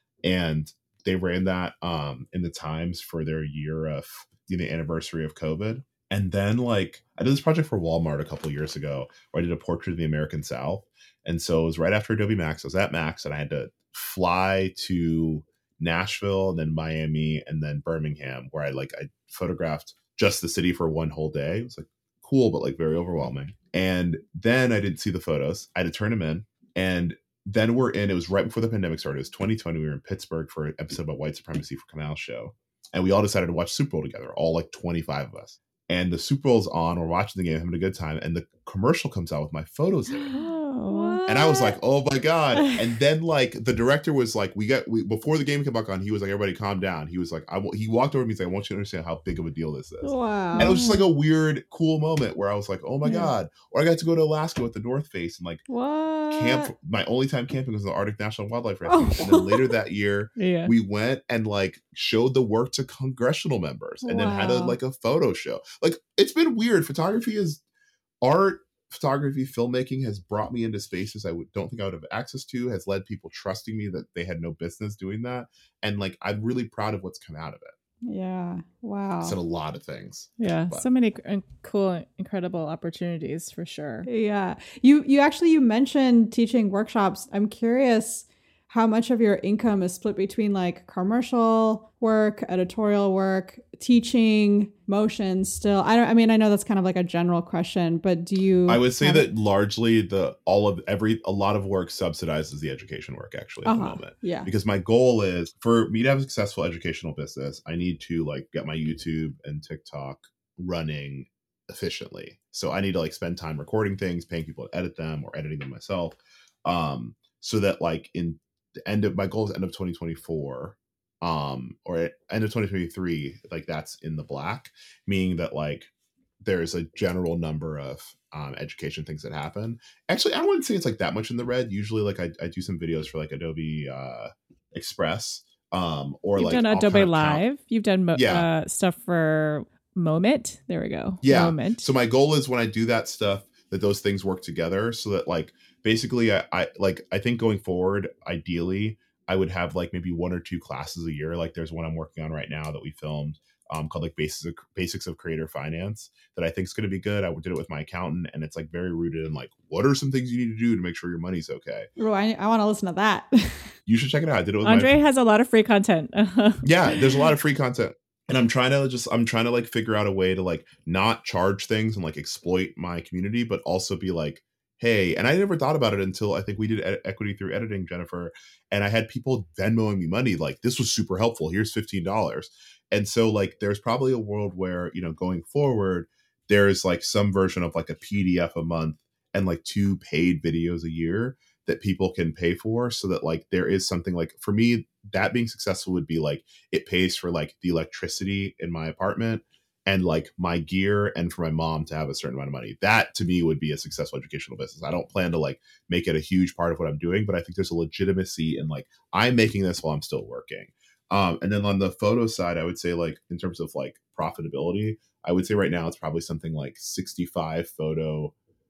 And they ran that um, in the Times for their year of you know, the anniversary of COVID. And then like I did this project for Walmart a couple of years ago where I did a portrait of the American South. And so it was right after Adobe Max. I was at Max and I had to fly to Nashville and then Miami and then Birmingham, where I like I photographed just the city for one whole day. It was like cool, but like very overwhelming. And then I didn't see the photos. I had to turn them in. And then we're in, it was right before the pandemic started. It was twenty twenty. We were in Pittsburgh for an episode about white supremacy for Kamal's show. And we all decided to watch Super Bowl together, all like twenty-five of us. And the Super Bowl's on, we're watching the game, having a good time. And the commercial comes out with my photos in it. And I was like, oh my God. And then like the director was like, we got, we, before the game came back on, he was like, everybody calm down. He was like, I, he walked over to me and said, I want you to understand how big of a deal this is. Wow. And it was just like a weird, cool moment where I was like, oh my Yeah. God. Or I got to go to Alaska with the North Face and like What? camp. My only time camping was the Arctic National Wildlife Refuge. Oh. And then later that year, Yeah. we went and like showed the work to congressional members and then had a Wow. like a photo show. Like it's been weird. Photography is art. Photography, filmmaking has brought me into spaces I would, don't think I would have access to, has led people trusting me that they had no business doing that. And like, I'm really proud of what's come out of it. Yeah. Wow. I said a lot of things. Yeah. But- So many c- cool, incredible opportunities for sure. Yeah. You you actually you mentioned teaching workshops. I'm curious how much of your income is split between like commercial work, editorial work, teaching, motion still. I don't I mean I know that's kind of like a general question, but do you I would say have- that largely the all of every a lot of work subsidizes the education work actually at the Uh-huh. moment. Yeah. Because my goal is for me to have a successful educational business, I need to like get my YouTube and TikTok running efficiently. So I need to like spend time recording things, paying people to edit them or editing them myself. Um, so that like in the end of my goal is end of twenty twenty-four um or at end of twenty twenty-three, like that's in the black, meaning that like there's a general number of um, education things that happen. Actually, I wouldn't say it's like that much in the red. Usually, like I, I do some videos for like Adobe uh, Express, um, or You've like done I'll Adobe kind of count- Live. You've done mo- Yeah. uh, stuff for Moment. There we go. Yeah. Moment. So my goal is when I do that stuff, that those things work together, so that like basically, I, I like I think going forward, ideally, I would have like maybe one or two classes a year. Like there's one I'm working on right now that we filmed. Um, called like basics of, basics of creator finance that I think is going to be good. I did it with my accountant, and it's like very rooted in like what are some things you need to do to make sure your money's okay. Oh, I, I want to listen to that. You should check it out. I did it with Andre my has a lot of free content. yeah. There's a lot of free content, and I'm trying to just I'm trying to like figure out a way to like not charge things and like exploit my community, but also be like, hey, and I never thought about it until I think we did ed- equity through editing, Jennifer, and I had people Venmoing me money like this was super helpful. Here's fifteen dollars. And so like there's probably a world where, you know, going forward, there's like some version of like a P D F a month and like two paid videos a year that people can pay for, so that like there is something like, for me, that being successful would be like it pays for like the electricity in my apartment and like my gear, and for my mom to have a certain amount of money. That to me would be a successful educational business. I don't plan to like make it a huge part of what I'm doing, but I think there's a legitimacy in like I'm making this while I'm still working. Um, and then on the photo side, I would say like in terms of like profitability, I would say right now it's probably something like sixty-five photo,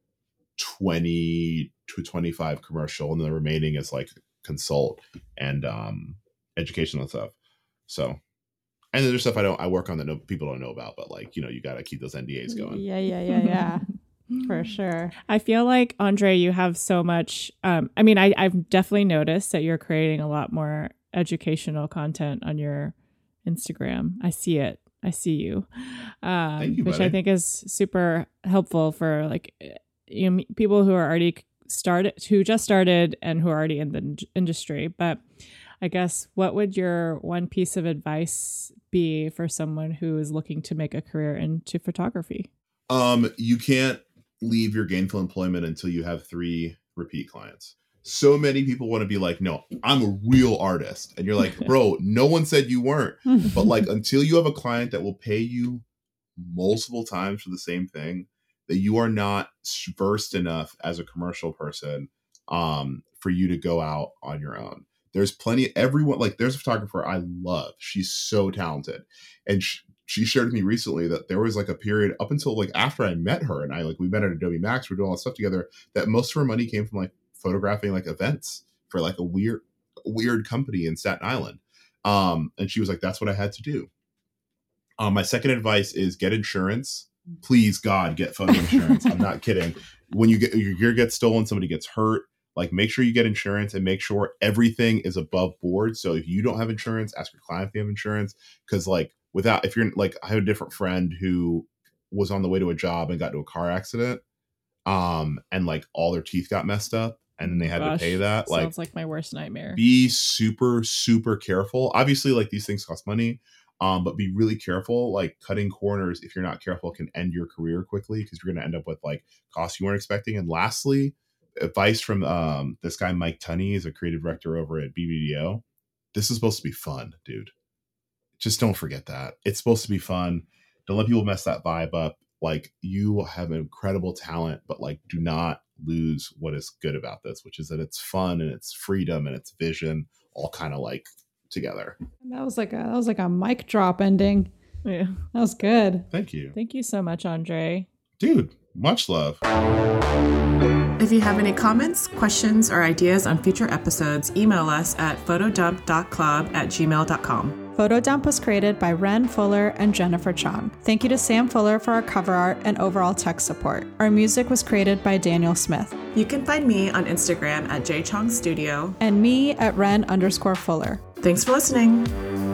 twenty to twenty-five commercial, and the remaining is like consult and um, educational stuff. So, and then there's stuff I don't I work on that no, people don't know about, but like, you know, you got to keep those N D As going. Yeah, yeah, yeah, yeah. For sure. I feel like, Andre, you have so much. Um, I mean, I, I've definitely noticed that you're creating a lot more educational content on your Instagram. I see it. I see you. Um, Thank you, which buddy. I think is super helpful for like you know, people who are already started, who just started and who are already in the in- industry. But I guess what would your one piece of advice be for someone who is looking to make a career into photography? Um, you can't leave your gainful employment until you have three repeat clients. So many people want to be like, no, I'm a real artist. And you're like, bro, no one said you weren't. But like, until you have a client that will pay you multiple times for the same thing, that you are not versed enough as a commercial person um, for you to go out on your own. There's plenty, everyone, like there's a photographer I love. She's so talented. And she, she shared with me recently that there was like a period up until like after I met her and I like, we met at Adobe Max, we're doing all this stuff together, that most of her money came from like photographing like events for like a weird, weird company in Staten Island. Um, and she was like, that's what I had to do. Um, my second advice is get insurance. Please, God, get photo insurance. I'm not kidding. When you get your gear gets stolen, somebody gets hurt, like make sure you get insurance and make sure everything is above board. So if you don't have insurance, ask your client if they have insurance. Cause like without, if you're like, I have a different friend who was on the way to a job and got into a car accident. Um, and like all their teeth got messed up and then they had Gosh, to pay that. Like, sounds like my worst nightmare. be super, super careful. Obviously, like these things cost money. Um, but be really careful. Like cutting corners, if you're not careful, can end your career quickly because you're going to end up with like costs you weren't expecting. And lastly, advice from um, this guy, Mike Tunney, is a creative director over at B B D O. This is supposed to be fun, dude. Just don't forget that. It's supposed to be fun. Don't let people mess that vibe up. Like you have incredible talent, but like do not lose what is good about this, which is that it's fun and it's freedom and it's vision, all kind of like together. That was like a that was like a mic drop ending. Yeah. That was good. Thank you. Thank you so much, Andre. Dude, much love. If you have any comments, questions, or ideas on future episodes, email us at photodump dot club at gmail dot com. Photodump was created by Ren Fuller and Jennifer Chong. Thank you to Sam Fuller for our cover art and overall tech support. Our music was created by Daniel Smith. You can find me on Instagram at jchongstudio. And me at Ren underscore Fuller. Thanks for listening.